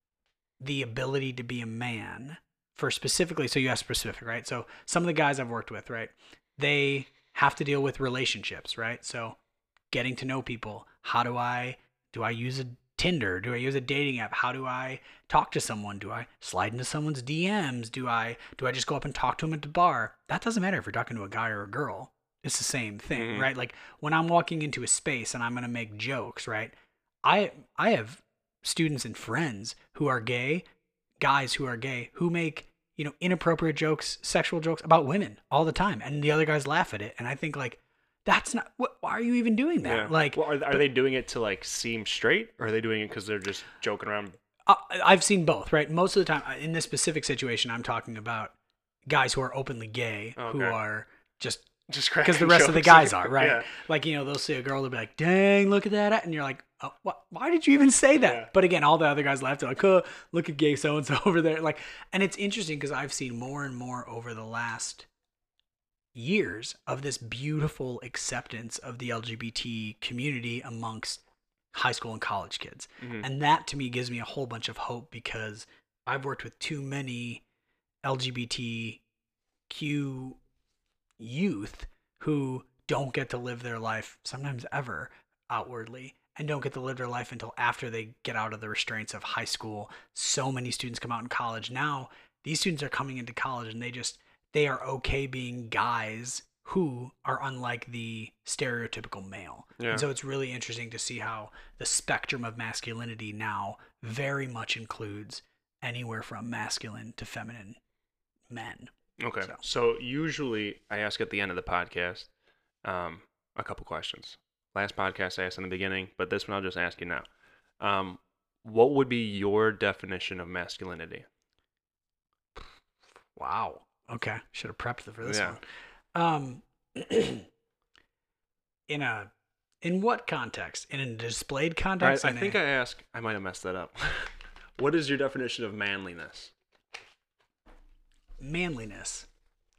the ability to be a man so you asked specific, right? So some of the guys I've worked with, right, they have to deal with relationships, right? So getting to know people. Do I use a Tinder? Do I use a dating app? How do I talk to someone? Do I slide into someone's DMs? Do I just go up and talk to them at the bar? That doesn't matter if you're talking to a guy or a girl. It's the same thing, right? Like when I'm walking into a space and I'm going to make jokes, right? I have students and friends who are gay, guys who are gay, who make, inappropriate jokes, sexual jokes about women all the time. And the other guys laugh at it. And I think like, that's not, why are you even doing that? Yeah. Like, well, are they doing it to like seem straight, or are they doing it because they're just joking around? I've seen both, right? Most of the time in this specific situation, I'm talking about guys who are openly gay, who are just because the rest of the guys are, right? Yeah. Like, they'll see a girl, they'll be like, dang, look at that. And you're like, oh, what? Why did you even say that? Yeah. But again, all the other guys laughed. They're like, oh, look at gay so-and-so over there. Like, and it's interesting because I've seen more and more over the last years of this beautiful acceptance of the LGBT community amongst high school and college kids. Mm-hmm. And that to me gives me a whole bunch of hope because I've worked with too many LGBTQ youth who don't get to live their life, sometimes ever, outwardly, and don't get to live their life until after they get out of the restraints of high school. So many students come out in college. Now, these students are coming into college and they are okay being guys who are unlike the stereotypical male. Yeah. And so it's really interesting to see how the spectrum of masculinity now very much includes anywhere from masculine to feminine men. Okay. So usually I ask at the end of the podcast a couple questions. Last podcast I asked in the beginning, but this one I'll just ask you now. What would be your definition of masculinity? Wow. Okay. Should have prepped for this Yeah. one. In what context? In a displayed context? I think I might have messed that up. What is your definition of manliness? Manliness.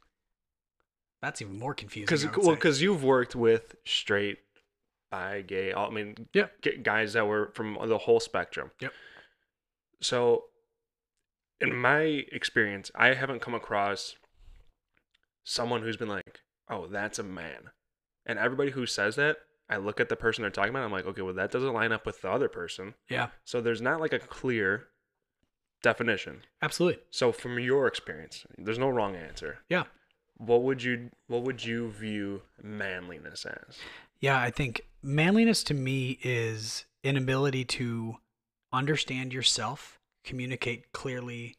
That's even more confusing. Because you've worked with straight, bi, gay, guys that were from the whole spectrum. Yep. So, in my experience, I haven't come across someone who's been like, "Oh, that's a man," and everybody who says that, I look at the person they're talking about. I'm like, okay, well, that doesn't line up with the other person. Yeah. So there's not like a clear definition. Absolutely. So from your experience, there's no wrong answer. Yeah. What would you view manliness as? Yeah, I think manliness to me is an ability to understand yourself, communicate clearly,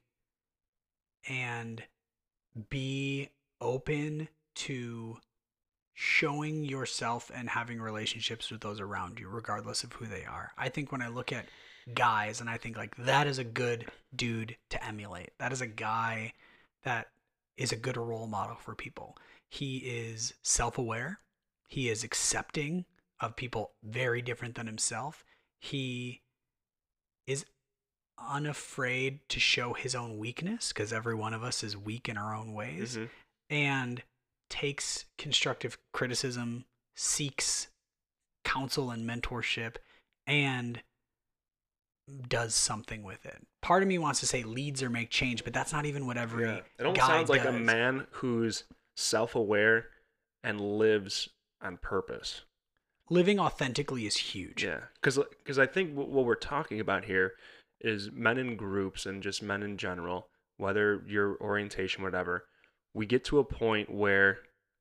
and be open to showing yourself and having relationships with those around you, regardless of who they are. I think when I look at guys and I think like that is a good dude to emulate. That is a guy that is a good role model for people. He is self-aware. He is accepting of people very different than himself. He is unafraid to show his own weakness because every one of us is weak in our own ways, and takes constructive criticism, seeks counsel and mentorship, and does something with it. Part of me wants to say leads or make change, but that's not even what every It almost guy sounds like does. a man who's self-aware and lives on purpose. Living authentically is huge. Yeah, because I think what we're talking about here is men in groups and just men in general, whether your orientation, whatever, we get to a point where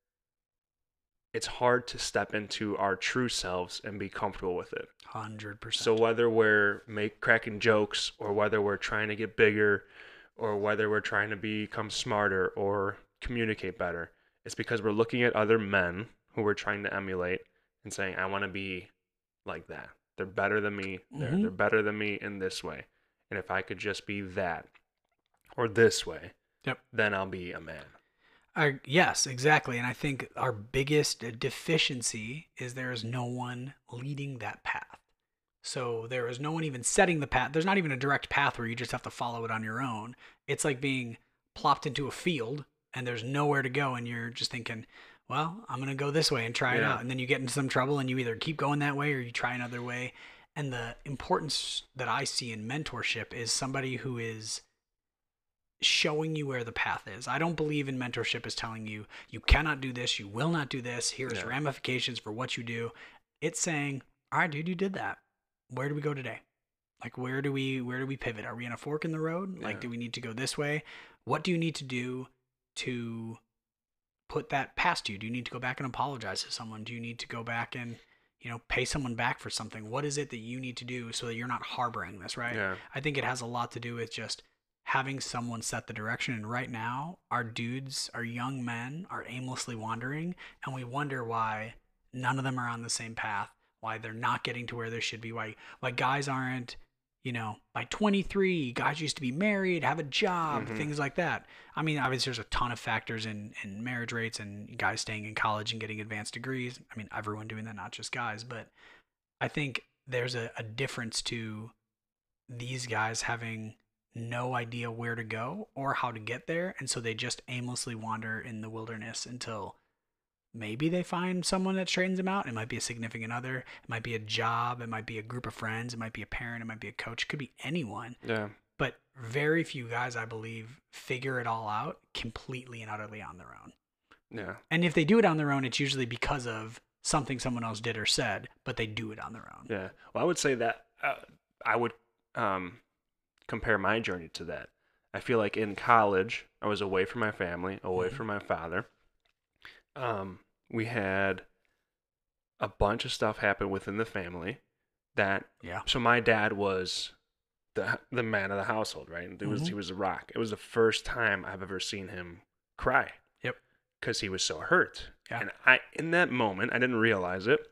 it's hard to step into our true selves and be comfortable with it. 100%. So whether we're cracking jokes or whether we're trying to get bigger or whether we're trying to become smarter or communicate better, it's because we're looking at other men who we're trying to emulate and saying, I want to be like that. They're better than me. They're better than me in this way. And if I could just be that or this way, then I'll be a man. Yes, exactly. And I think our biggest deficiency is there is no one leading that path. So there is no one even setting the path. There's not even a direct path where you just have to follow it on your own. It's like being plopped into a field and there's nowhere to go and you're just thinking, well, I'm going to go this way and try it out. And then you get into some trouble and you either keep going that way or you try another way. And the importance that I see in mentorship is somebody who is showing you where the path is. I don't believe in mentorship as telling you, you cannot do this, you will not do this, here's ramifications for what you do. It's saying, all right, dude, you did that. Where do we go today? Like, where do we pivot? Are we in a fork in the road? Like, do we need to go this way? What do you need to do to put that past you? Do you need to go back and apologize to someone? Do you need to go back and, pay someone back for something? What is it that you need to do so that you're not harboring this, right? Yeah. I think it has a lot to do with just having someone set the direction. And right now, our dudes, our young men are aimlessly wandering, and we wonder why none of them are on the same path, why they're not getting to where they should be, why guys aren't, by 23, guys used to be married, have a job, things like that. I mean, obviously there's a ton of factors in marriage rates and guys staying in college and getting advanced degrees. I mean, everyone doing that, not just guys, but I think there's a difference to these guys having no idea where to go or how to get there, and so they just aimlessly wander in the wilderness until maybe they find someone that straightens them out. It might be a significant other. It might be a job. It might be a group of friends. It might be a parent. It might be a coach. It could be anyone. Yeah. But very few guys, I believe, figure it all out completely and utterly on their own. Yeah. And if they do it on their own, it's usually because of something someone else did or said, but they do it on their own. Yeah. Well, I would say that I would compare my journey to that. I feel like in college, I was away from my family, away from my father. We had a bunch of stuff happen within the family that, so my dad was the man of the household, right? He was a rock. It was the first time I've ever seen him cry. Yep. Because he was so hurt. Yeah. And in that moment, I didn't realize it.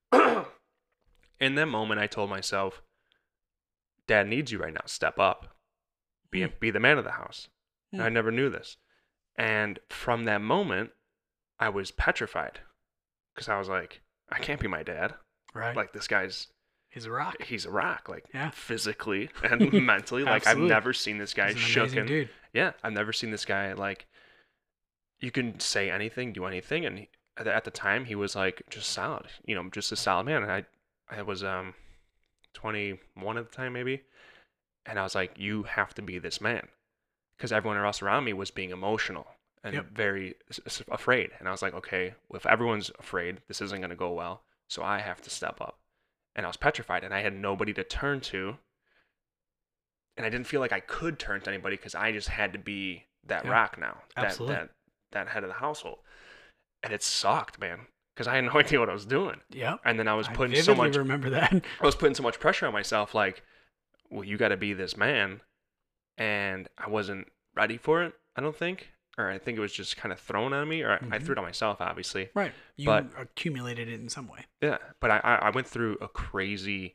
In that moment, I told myself, Dad needs you right now. Step up. Be the man of the house. And I never knew this. And from that moment, I was petrified. Because I was like, I can't be my dad. Right. Like, this guy's... He's a rock. He's a rock, like physically and mentally. Like I've never seen this guy shooken. Dude. Yeah, I've never seen this guy like. You can say anything, do anything, and at the time he was like just solid, just a solid man. And I was 21 at the time maybe, and I was like, you have to be this man, because everyone else around me was being emotional and very afraid. And I was like, okay, well, if everyone's afraid, this isn't gonna go well, so I have to step up. And I was petrified, and I had nobody to turn to. And I didn't feel like I could turn to anybody because I just had to be that rock now, that head of the household. And it sucked, man, because I had no idea what I was doing. Yeah. And then I was putting remember that. I was putting so much pressure on myself, like, well, you got to be this man, and I wasn't ready for it. I don't think. Or I think it was just kind of thrown on me, or I threw it on myself, obviously. Right. You accumulated it in some way. Yeah. But I went through a crazy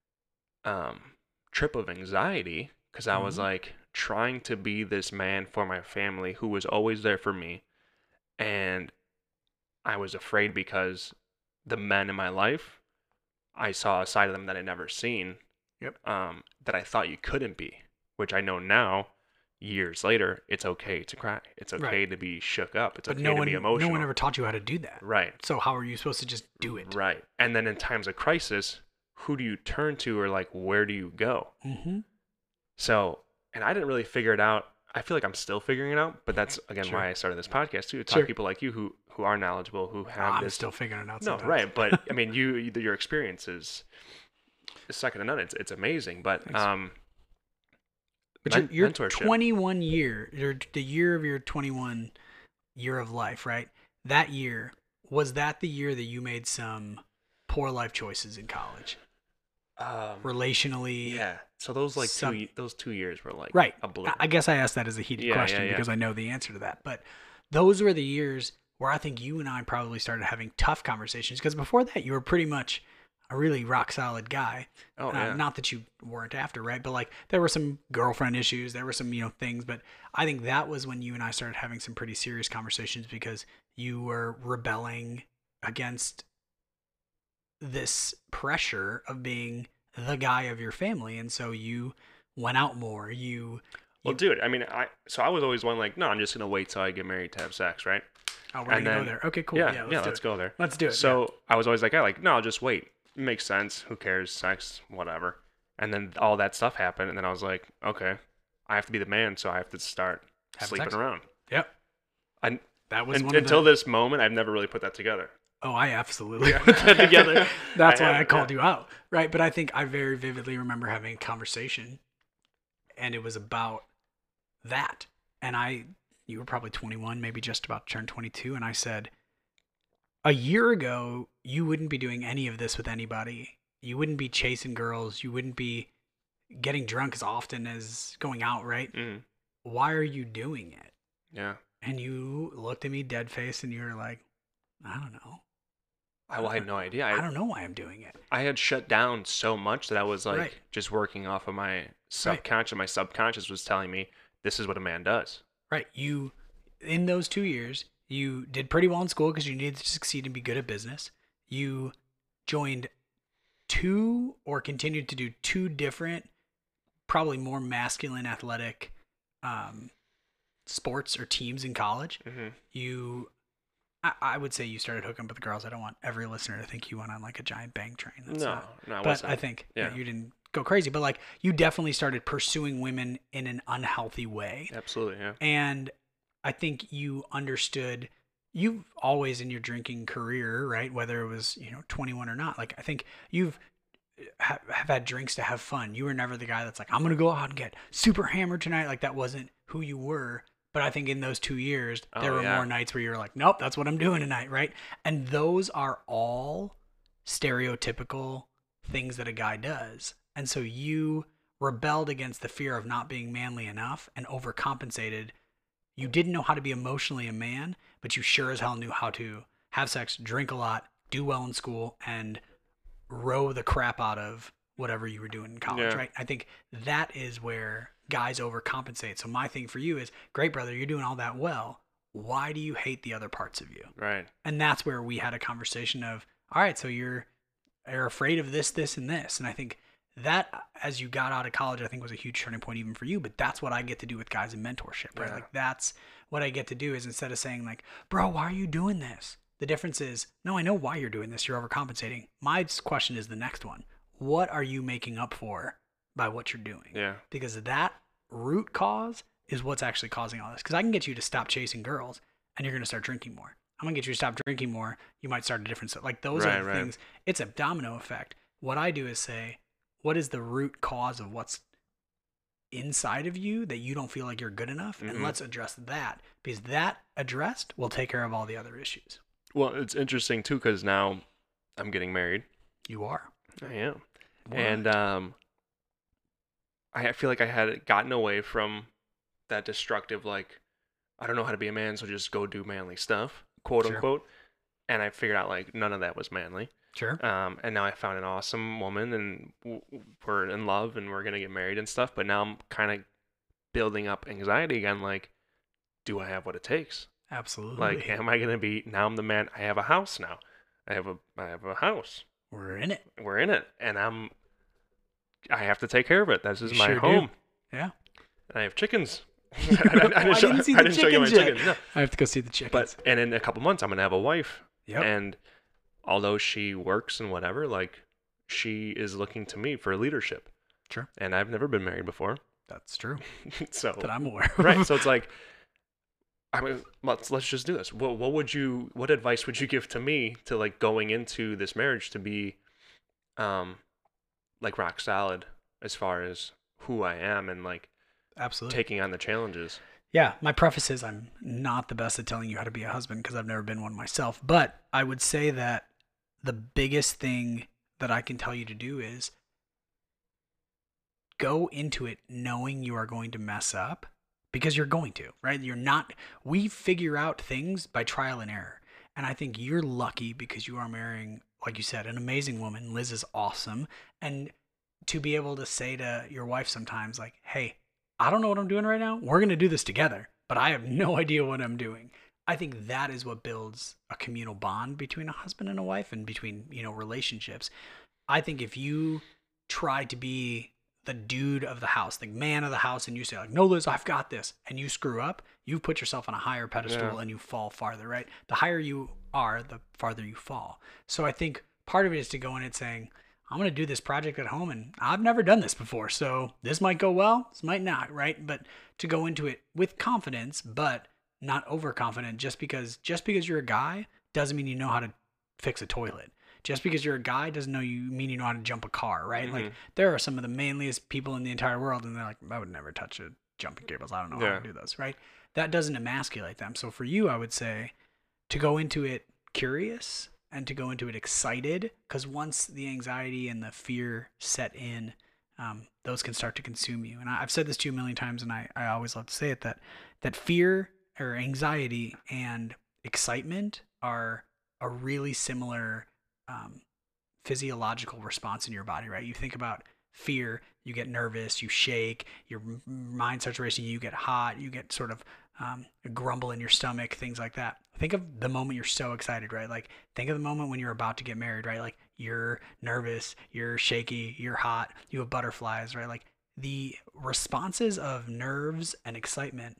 trip of anxiety because I was like trying to be this man for my family who was always there for me. And I was afraid because the men in my life, I saw a side of them that I'd never seen. Yep. That I thought you couldn't be, which I know now. Years later, it's okay to cry. It's okay to be shook up. It's okay to be emotional. No one ever taught you how to do that. Right. So how are you supposed to just do it? Right. And then in times of crisis, who do you turn to, or like, where do you go? Mm-hmm. So, and I didn't really figure it out. I feel like I'm still figuring it out, but that's, again, why I started this podcast, too, to talk to people like you who are knowledgeable, who have I'm still figuring it out sometimes. No, right. But, I mean, your experience is second to none. It's amazing. But, But your 21 year, the year of your 21 year of life, right? That year, was that the year that you made some poor life choices in college? Relationally? Yeah. So those 2 years were like a blur. I guess I asked that as a heated question because I know the answer to that. But those were the years where I think you and I probably started having tough conversations, because before that you were pretty much a really rock solid guy. Not that you weren't after, right? But like there were some girlfriend issues, there were some, things, but I think that was when you and I started having some pretty serious conversations, because you were rebelling against this pressure of being the guy of your family. And so you went out more. Well, dude, I mean, I was always one like, no, I'm just going to wait till I get married to have sex, right? Oh, we're going to go there. Okay, cool. Yeah, let's go there. Let's do it. So I was always like, no, I'll just wait. It makes sense. Who cares? Sex, whatever. And then all that stuff happened. And then I was like, okay, I have to be the man. So I have to start sleeping around. Yep. That was until this moment, I've never really put that together. Oh, I absolutely put that together. That's why I called you out. Right. But I think I very vividly remember having a conversation, and it was about that. And you were probably 21, maybe just about to turn 22. And I said, a year ago, you wouldn't be doing any of this with anybody. You wouldn't be chasing girls. You wouldn't be getting drunk as often as going out, right? Mm. Why are you doing it? Yeah. And you looked at me dead faced and you were like, I don't know. I had no idea. I don't know why I'm doing it. I had shut down so much that I was like just working off of my subconscious. Right. My subconscious was telling me this is what a man does. Right. You, in those 2 years, you did pretty well in school because you needed to succeed and be good at business. You joined continued to do 2 different, probably more masculine athletic sports or teams in college. Mm-hmm. You I would say you started hooking up with girls. I don't want every listener to think you went on like a giant bang train. That's No, not, no, I but wasn't. I think Yeah. that you didn't go crazy. But like you definitely started pursuing women in an unhealthy way. Absolutely, yeah. And I think you understood. You've always in your drinking career, right? Whether it was 21 or not. Like I think you've have had drinks to have fun. You were never the guy that's like, I'm gonna go out and get super hammered tonight. Like that wasn't who you were. But I think in those 2 years, there Oh, were yeah. more nights where you were like, nope, that's what I'm doing tonight, right? And those are all stereotypical things that a guy does. And so you rebelled against the fear of not being manly enough and overcompensated. You didn't know how to be emotionally a man, but you sure as hell knew how to have sex, drink a lot, do well in school, and row the crap out of whatever you were doing in college, Yeah. right? I think that is where guys overcompensate. So my thing for you is, great, brother, you're doing all that well. Why do you hate the other parts of you? Right. And that's where we had a conversation of, all right, so you're afraid of this, this, and this. And I think that as you got out of college, I think was a huge turning point even for you. But that's what I get to do with guys in mentorship, right? Yeah. Like that's what I get to do is instead of saying like, bro, why are you doing this? The difference is, no, I know why you're doing this. You're overcompensating. My question is the next one. What are you making up for by what you're doing? Yeah. Because that root cause is what's actually causing all this. Because I can get you to stop chasing girls and you're going to start drinking more. I'm going to get you to stop drinking more. You might start a different stuff. Like those are the Right. things. It's a domino effect. What I do is say, what is the root cause of what's inside of you that you don't feel like you're good enough? And let's address that, because that addressed will take care of all the other issues. Well, it's interesting too because now I'm getting married. You are. I am. What? And I feel like I had gotten away from that destructive, like, I don't know how to be a man, so just go do manly stuff, quote Sure. unquote. And I figured out like none of that was manly. Sure. And now I found an awesome woman, and we're in love, and we're gonna get married and stuff. But now I'm kind of building up anxiety again. Like, do I have what it takes? Absolutely. Like, am I gonna be? Now I'm the man. I have a house now. I have a house. We're in it. We're in it, and I have to take care of it. This is You my sure do. home. Yeah. And I have chickens. I didn't see the chickens yet. No. I have to go see the chickens. And in a couple months, I'm gonna have a wife. Yep. And although she works and whatever, like, she is looking to me for leadership. Sure. And I've never been married before, That's true. so That I'm aware of. right. So it's like, I mean, let's just do this. What advice would you give to me to like going into this marriage to be, like rock solid as far as who I am and like Absolutely. taking on the challenges? Yeah, my preface is I'm not the best at telling you how to be a husband because I've never been one myself. But I would say that the biggest thing that I can tell you to do is go into it knowing you are going to mess up, because you're going to, right? We figure out things by trial and error. And I think you're lucky because you are marrying, like you said, an amazing woman. Liz is awesome. And to be able to say to your wife sometimes like, hey, I don't know what I'm doing right now. We're going to do this together, but I have no idea what I'm doing. I think that is what builds a communal bond between a husband and a wife and between, relationships. I think if you try to be the dude of the house, the man of the house, and you say like, no, Liz, I've got this, and you screw up, you put yourself on a higher pedestal and you fall farther, right? The higher you are, the farther you fall. So I think part of it is to go in and saying, I'm going to do this project at home and I've never done this before. So this might go well, this might not, right? But to go into it with confidence, but not overconfident. Just because you're a guy doesn't mean you know how to fix a toilet. Just because you're a guy doesn't mean you know how to jump a car, right? Mm-hmm. Like there are some of the manliest people in the entire world and they're like, I would never touch a jumping cables. I don't know how to do those, right? That doesn't emasculate them. So for you, I would say to go into it curious and to go into it excited, because once the anxiety and the fear set in, those can start to consume you. And I've said this to you a million times, and I always love to say it, that fear or anxiety and excitement are a really similar physiological response in your body, right? You think about fear, you get nervous, you shake, your mind starts racing, you get hot, you get sort of a grumble in your stomach, things like that. Think of the moment you're so excited, right? Like think of the moment when you're about to get married, right? Like you're nervous, you're shaky, you're hot, you have butterflies, right? Like the responses of nerves and excitement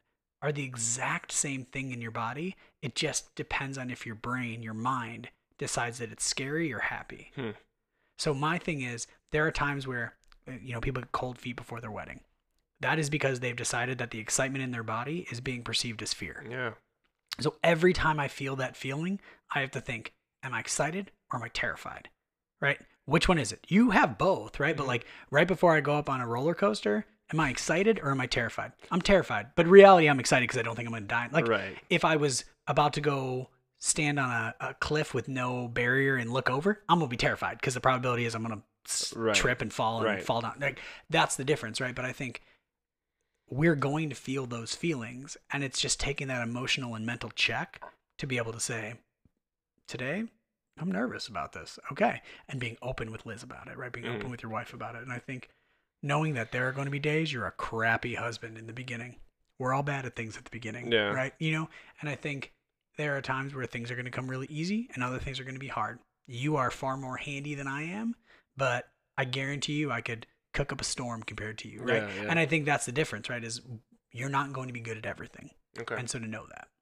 are the exact same thing in your body. It just depends on if your brain, your mind, decides that it's scary or happy. So my thing is, there are times where, people get cold feet before their wedding. That is because they've decided that the excitement in their body is being perceived as fear. Yeah. So every time I feel that feeling, I have to think, am I excited or am I terrified? Right? Which one is it? You have both, right? But like right before I go up on a roller coaster, am I excited or am I terrified? I'm terrified. But in reality, I'm excited because I don't think I'm going to die. Like if I was about to go stand on a cliff with no barrier and look over, I'm going to be terrified because the probability is I'm going to trip and fall and fall down. Like that's the difference, right? But I think we're going to feel those feelings, and it's just taking that emotional and mental check to be able to say, today I'm nervous about this. Okay. And being open with Liz about it, right? Being open with your wife about it. And I think knowing that there are going to be days you're a crappy husband in the beginning. We're all bad at things at the beginning, right? And I think there are times where things are going to come really easy and other things are going to be hard. You are far more handy than I am, but I guarantee you I could cook up a storm compared to you, right? Yeah. And I think that's the difference, right? Is you're not going to be good at everything. Okay. And so to know that.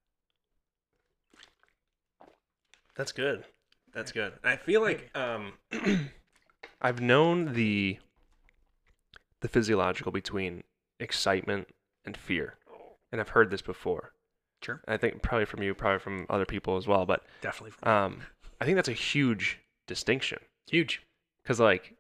That's good. That's good. I feel like I've known the physiological between excitement and fear. And I've heard this before. Sure. I think probably from you, probably from other people as well, but definitely from I think that's a huge distinction. Huge. Because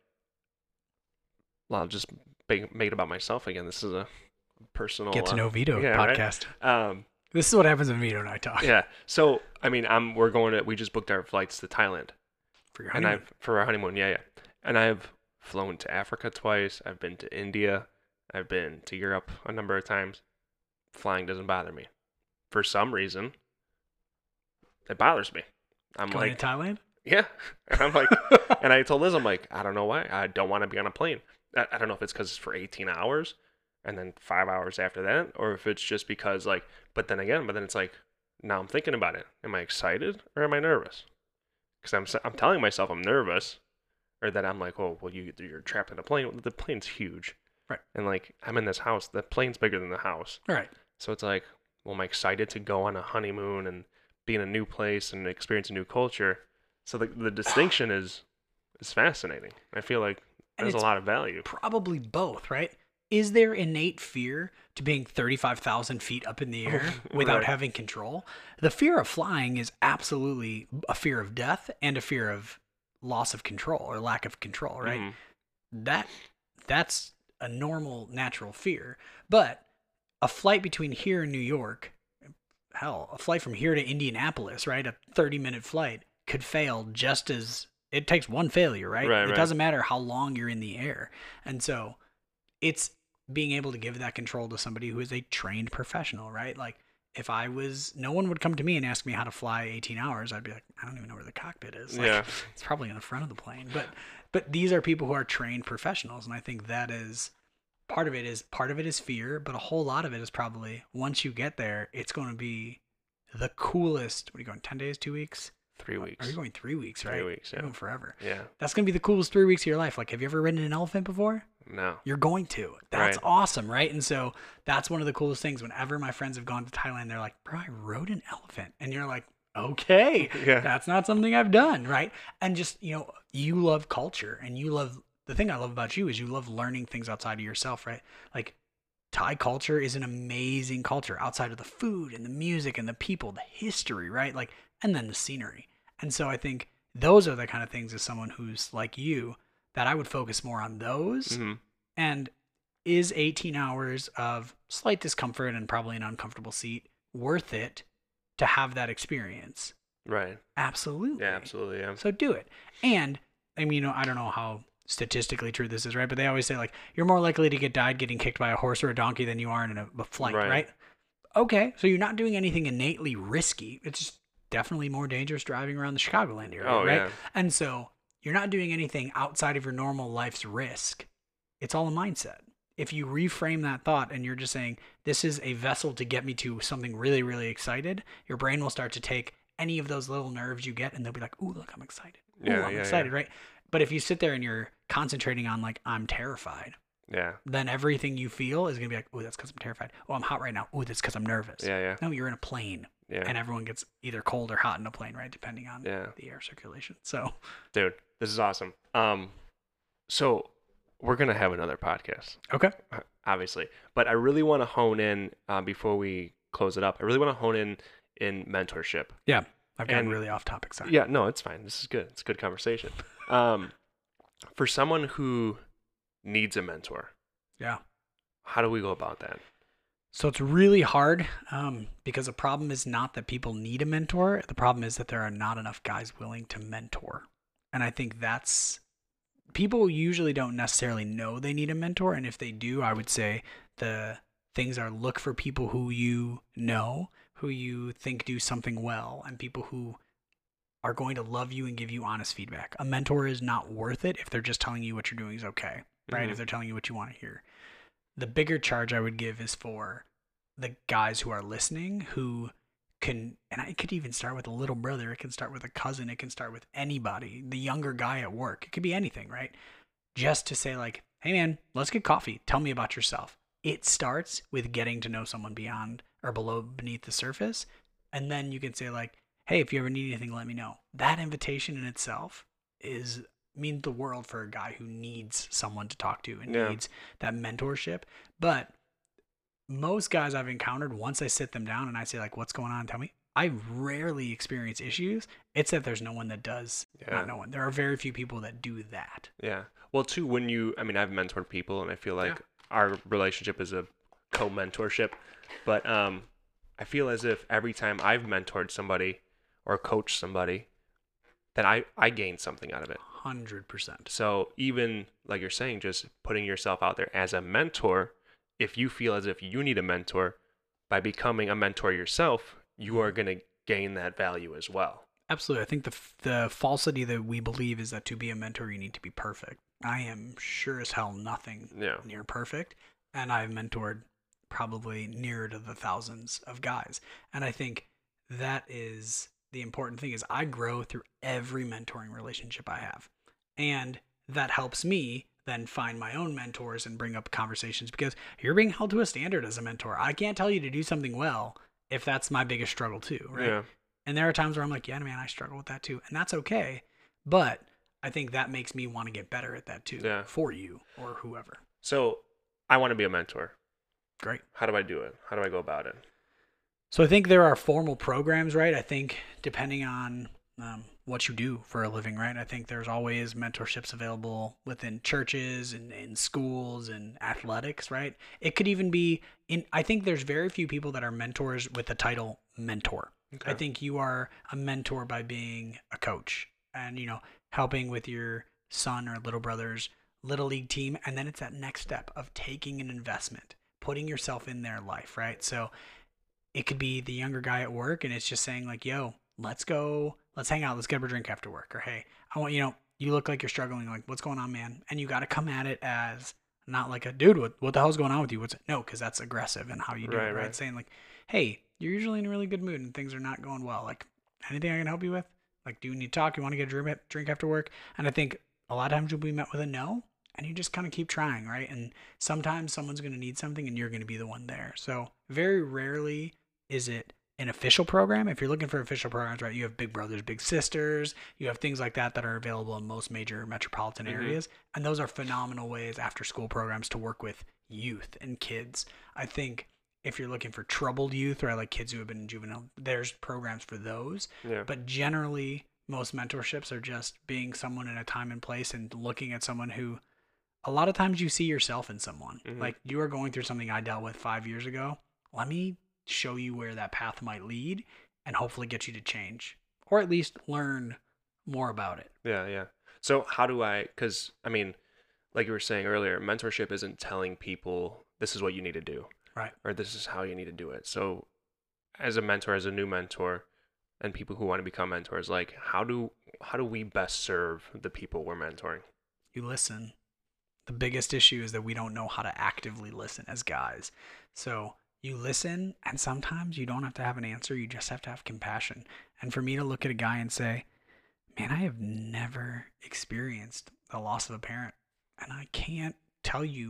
I'll just make it about myself again. This is a personal get to know Vito podcast. Right? This is what happens when Vito and I talk. Yeah. So I mean, we just booked our flights to Thailand for your honeymoon. For our honeymoon. Yeah. And I've flown to Africa twice. I've been to India. I've been to Europe a number of times. Flying doesn't bother me. For some reason, it bothers me. I'm going to Thailand? Yeah. And I'm like, and I told Liz, I'm like, I don't know why. I don't want to be on a plane. I don't know if it's because it's for 18 hours and then 5 hours after that, or if it's just because but then it's like, now I'm thinking about it. Am I excited or am I nervous? Because I'm telling myself I'm nervous, or that I'm like, oh, well, you're trapped in a plane. The plane's huge. Right. And I'm in this house. The plane's bigger than the house. Right. So it's like, well, am I excited to go on a honeymoon and be in a new place and experience a new culture? So the distinction is fascinating. I feel like there's a lot of value. Probably both, right? Is there innate fear to being 35,000 feet up in the air without having control? The fear of flying is absolutely a fear of death and a fear of loss of control or lack of control, right? That's a normal, natural fear. But a flight between here and New York, hell, a flight from here to Indianapolis, right? A 30-minute flight could fail just as it takes one failure, right? It doesn't matter how long you're in the air. And so it's being able to give that control to somebody who is a trained professional, right? Like if no one would come to me and ask me how to fly 18 hours. I'd be like, I don't even know where the cockpit is. It's probably in the front of the plane. But these are people who are trained professionals. And I think that is part of it is fear, but a whole lot of it is probably once you get there, it's going to be the coolest. What are you going, 10 days, 2 weeks? 3 weeks. Are you going 3 weeks, right? 3 weeks, yeah. You're going forever. Yeah. That's going to be the coolest 3 weeks of your life. Like, have you ever ridden an elephant before? No. You're going to. That's awesome, right? And so that's one of the coolest things. Whenever my friends have gone to Thailand, they're like, bro, I rode an elephant. And you're like, okay, that's not something I've done, right? And just, you love culture and the thing I love about you is you love learning things outside of yourself, right? Like Thai culture is an amazing culture outside of the food and the music and the people, the history, right? Like, and then the scenery. And so I think those are the kind of things as someone who's like you that I would focus more on those. Mm-hmm. And is 18 hours of slight discomfort and probably an uncomfortable seat worth it to have that experience? Right. Absolutely. Yeah, absolutely. Yeah. So do it. And I mean, I don't know how statistically true this is, right? But they always say like you're more likely to get died getting kicked by a horse or a donkey than you are in a flight, right? Okay, so you're not doing anything innately risky. It's just definitely more dangerous driving around the Chicagoland area, right? Yeah. And so you're not doing anything outside of your normal life's risk. It's all a mindset. If you reframe that thought and you're just saying, this is a vessel to get me to something really, really excited, your brain will start to take any of those little nerves you get and they'll be like, ooh, look, I'm excited. Ooh, I'm excited, right? But if you sit there and you're concentrating on like, I'm terrified, Yeah. then everything you feel is going to be like, oh, that's because I'm terrified. Oh, I'm hot right now. Oh, that's because I'm nervous. Yeah. Yeah. No, you're in a plane. Yeah. And everyone gets either cold or hot in a plane, right? Depending on Yeah. the air circulation. So, Dude, this is awesome. So we're going to have another podcast, okay. obviously. But I really want to hone in, before we close it up, I really want to hone in mentorship. Yeah. I've gotten And- really off topic. Sorry. Yeah, no, it's fine. This is good. It's a good conversation. For someone who needs a mentor, Yeah. how do we go about that? So it's really hard because the problem is not that people need a mentor. The problem is that there are not enough guys willing to mentor. And I think that's people usually don't necessarily know they need a mentor. And if they do, I would say the things are look for people who you know, who you think do something well, and people who are going to love you and give you honest feedback. A mentor is not worth it if they're just telling you what you're doing is okay, right? Mhm. If they're telling you what you want to hear. The bigger charge I would give is for the guys who are listening who can, and it could even start with a little brother, it can start with a cousin, it can start with anybody, the younger guy at work, it could be anything, right? Just to say like, hey man, let's get coffee. Tell me about yourself. It starts with getting to know someone beyond or beneath the surface. And then you can say like, hey, if you ever need anything, let me know. That invitation in itself means the world for a guy who needs someone to talk to and Yeah. needs that mentorship. But most guys I've encountered, once I sit them down and I say like, what's going on? Tell me. I rarely experience issues. It's that there's no one that does. Yeah. Not no one. There are very few people that do that. Yeah. Well, too, I've mentored people, and I feel like our relationship is a co-mentorship, but I feel as if every time I've mentored somebody or coached somebody, that I gained something out of it. 100%. So even like you're saying, just putting yourself out there as a mentor, if you feel as if you need a mentor, by becoming a mentor yourself, you are going to gain that value as well. Absolutely. I think the falsity that we believe is that to be a mentor, you need to be perfect. I am sure as hell nothing Yeah. near perfect. And I've mentored probably nearer to the thousands of guys. And I think that is the important thing is I grow through every mentoring relationship I have. And that helps me then find my own mentors and bring up conversations because you're being held to a standard as a mentor. I can't tell you to do something well if that's my biggest struggle too, right? Yeah. And there are times where I'm like, yeah, man, I struggle with that too. And that's okay. But I think that makes me want to get better at that too for you or whoever. So I want to be a mentor. Great. How do I do it? How do I go about it? So I think there are formal programs, right? I think depending on what you do for a living, right? I think there's always mentorships available within churches and in schools and athletics, right? It could even be I think there's very few people that are mentors with the title mentor. Okay. I think you are a mentor by being a coach and, helping with your son or little brother's little league team. And then it's that next step of taking an investment, putting yourself in their life, right? So it could be the younger guy at work and it's just saying like, yo, let's hang out. Let's get a drink after work. Or, hey, I want, you look like you're struggling. Like, what's going on, man? And you got to come at it as not like a dude, what the hell's going on with you? No, because that's aggressive in how you do it, right? Saying like, hey, you're usually in a really good mood and things are not going well. Like, anything I can help you with? Like, do you need to talk? You want to get a drink after work? And I think a lot of times you'll be met with a no, and you just kind of keep trying, right? And sometimes someone's going to need something and you're going to be the one there. So very rarely is it an official program. If you're looking for official programs, right, you have Big Brothers, Big Sisters, you have things like that are available in most major metropolitan areas. And those are phenomenal ways after school programs to work with youth and kids. I think if you're looking for troubled youth, or like kids who have been in juvenile, there's programs for those. Yeah. But generally, most mentorships are just being someone in a time and place and looking at someone who a lot of times you see yourself in someone. Like, you are going through something I dealt with 5 years ago. Let me show you where that path might lead and hopefully get you to change or at least learn more about it. Yeah. So how do because I mean, like you were saying earlier, mentorship isn't telling people this is what you need to do. Right. Or this is how you need to do it. So as a mentor, as a new mentor, and people who want to become mentors, like how do we best serve the people we're mentoring? You listen. The biggest issue is that we don't know how to actively listen as guys. So you listen, and sometimes you don't have to have an answer. You just have to have compassion. And for me to look at a guy and say, man, I have never experienced the loss of a parent, and I can't tell you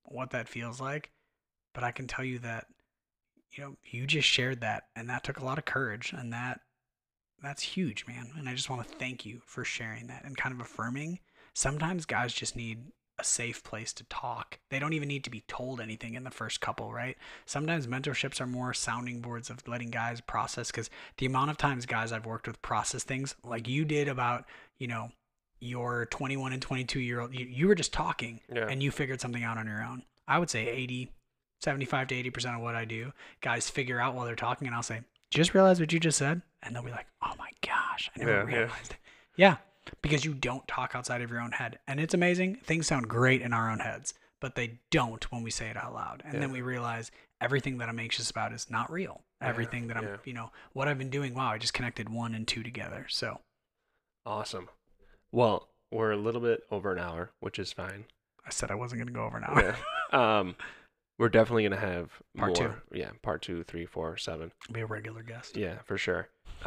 what that feels like, but I can tell you that, you just shared that, and that took a lot of courage, and that's huge, man. And I just want to thank you for sharing that and kind of affirming. Sometimes guys just need a safe place to talk. They don't even need to be told anything in the first couple, right? Sometimes mentorships are more sounding boards of letting guys process, because the amount of times guys I've worked with process things like you did about, your 21 and 22-year-old, you were just talking and you figured something out on your own. I would say 75 to 80% of what I do, guys figure out while they're talking, and I'll say, just realize what you just said? And they'll be like, oh my gosh, I never realized it. Yeah, because you don't talk outside of your own head. And it's amazing. Things sound great in our own heads, but they don't when we say it out loud. And then we realize everything that I'm anxious about is not real. Everything that I'm, what I've been doing, wow, I just connected 1 and 2 together. So awesome. Well, we're a little bit over an hour, which is fine. I said I wasn't going to go over an hour. Yeah. We're definitely going to have part more. 2. Yeah, part 2, 3, 4, 7. Be a regular guest. Yeah, for sure.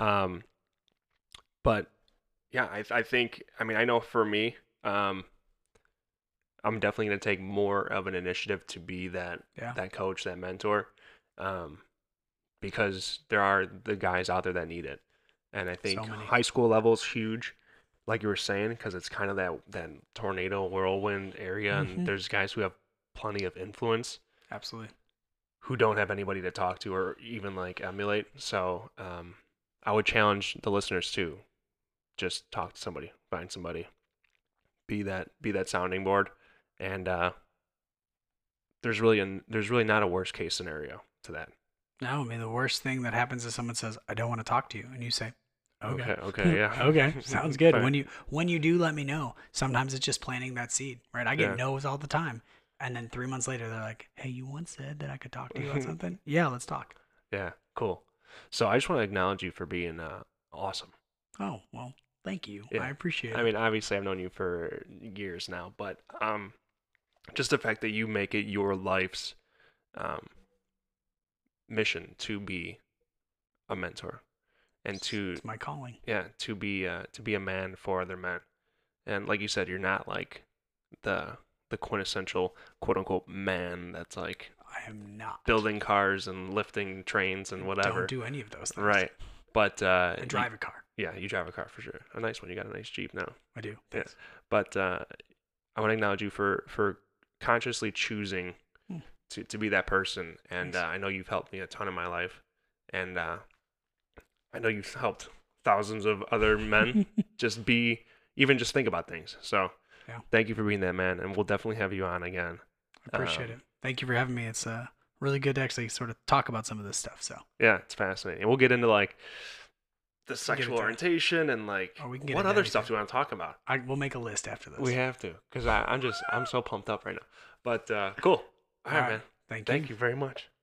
But yeah, I think, I know for me, I'm definitely going to take more of an initiative to be that coach, that mentor, because there are the guys out there that need it. And I think high school level is huge, like you were saying, because it's kind of that tornado whirlwind area, and there's guys who have plenty of influence. Absolutely. Who don't have anybody to talk to or even like emulate. So I would challenge the listeners to just talk to somebody, find somebody, be that sounding board. And there's really not a worst case scenario to that. No, the worst thing that happens is someone says, I don't want to talk to you. And you say, okay, yeah. Okay, sounds good. When you do, let me know. Sometimes it's just planting that seed, right? I get no's all the time. And then 3 months later, they're like, hey, you once said that I could talk to you about something. Yeah, let's talk. Yeah, cool. So I just want to acknowledge you for being awesome. Oh, well, thank you. Yeah. I appreciate it. Obviously, I've known you for years now, but just the fact that you make it your life's mission to be a mentor and it's my calling. Yeah, to be a man for other men. And like you said, you're not like the quintessential quote unquote man that's like I am not building cars and lifting trains and whatever. Don't do any of those things. Right. But I drive a car. Yeah, you drive a car for sure. A nice one. You got a nice Jeep now. I do. Thanks. Yeah. But I want to acknowledge you for consciously choosing to be that person. And I know you've helped me a ton in my life. And I know you've helped thousands of other men just think about things. So thank you for being that man, and we'll definitely have you on again. I appreciate it. Thank you for having me. It's really good to actually sort of talk about some of this stuff. So yeah, it's fascinating. And we'll get into like the sexual orientation and like what other stuff do you want to talk about? We'll make a list after this. We have to, because I'm so pumped up right now. But cool. All right, man. Thank you very much.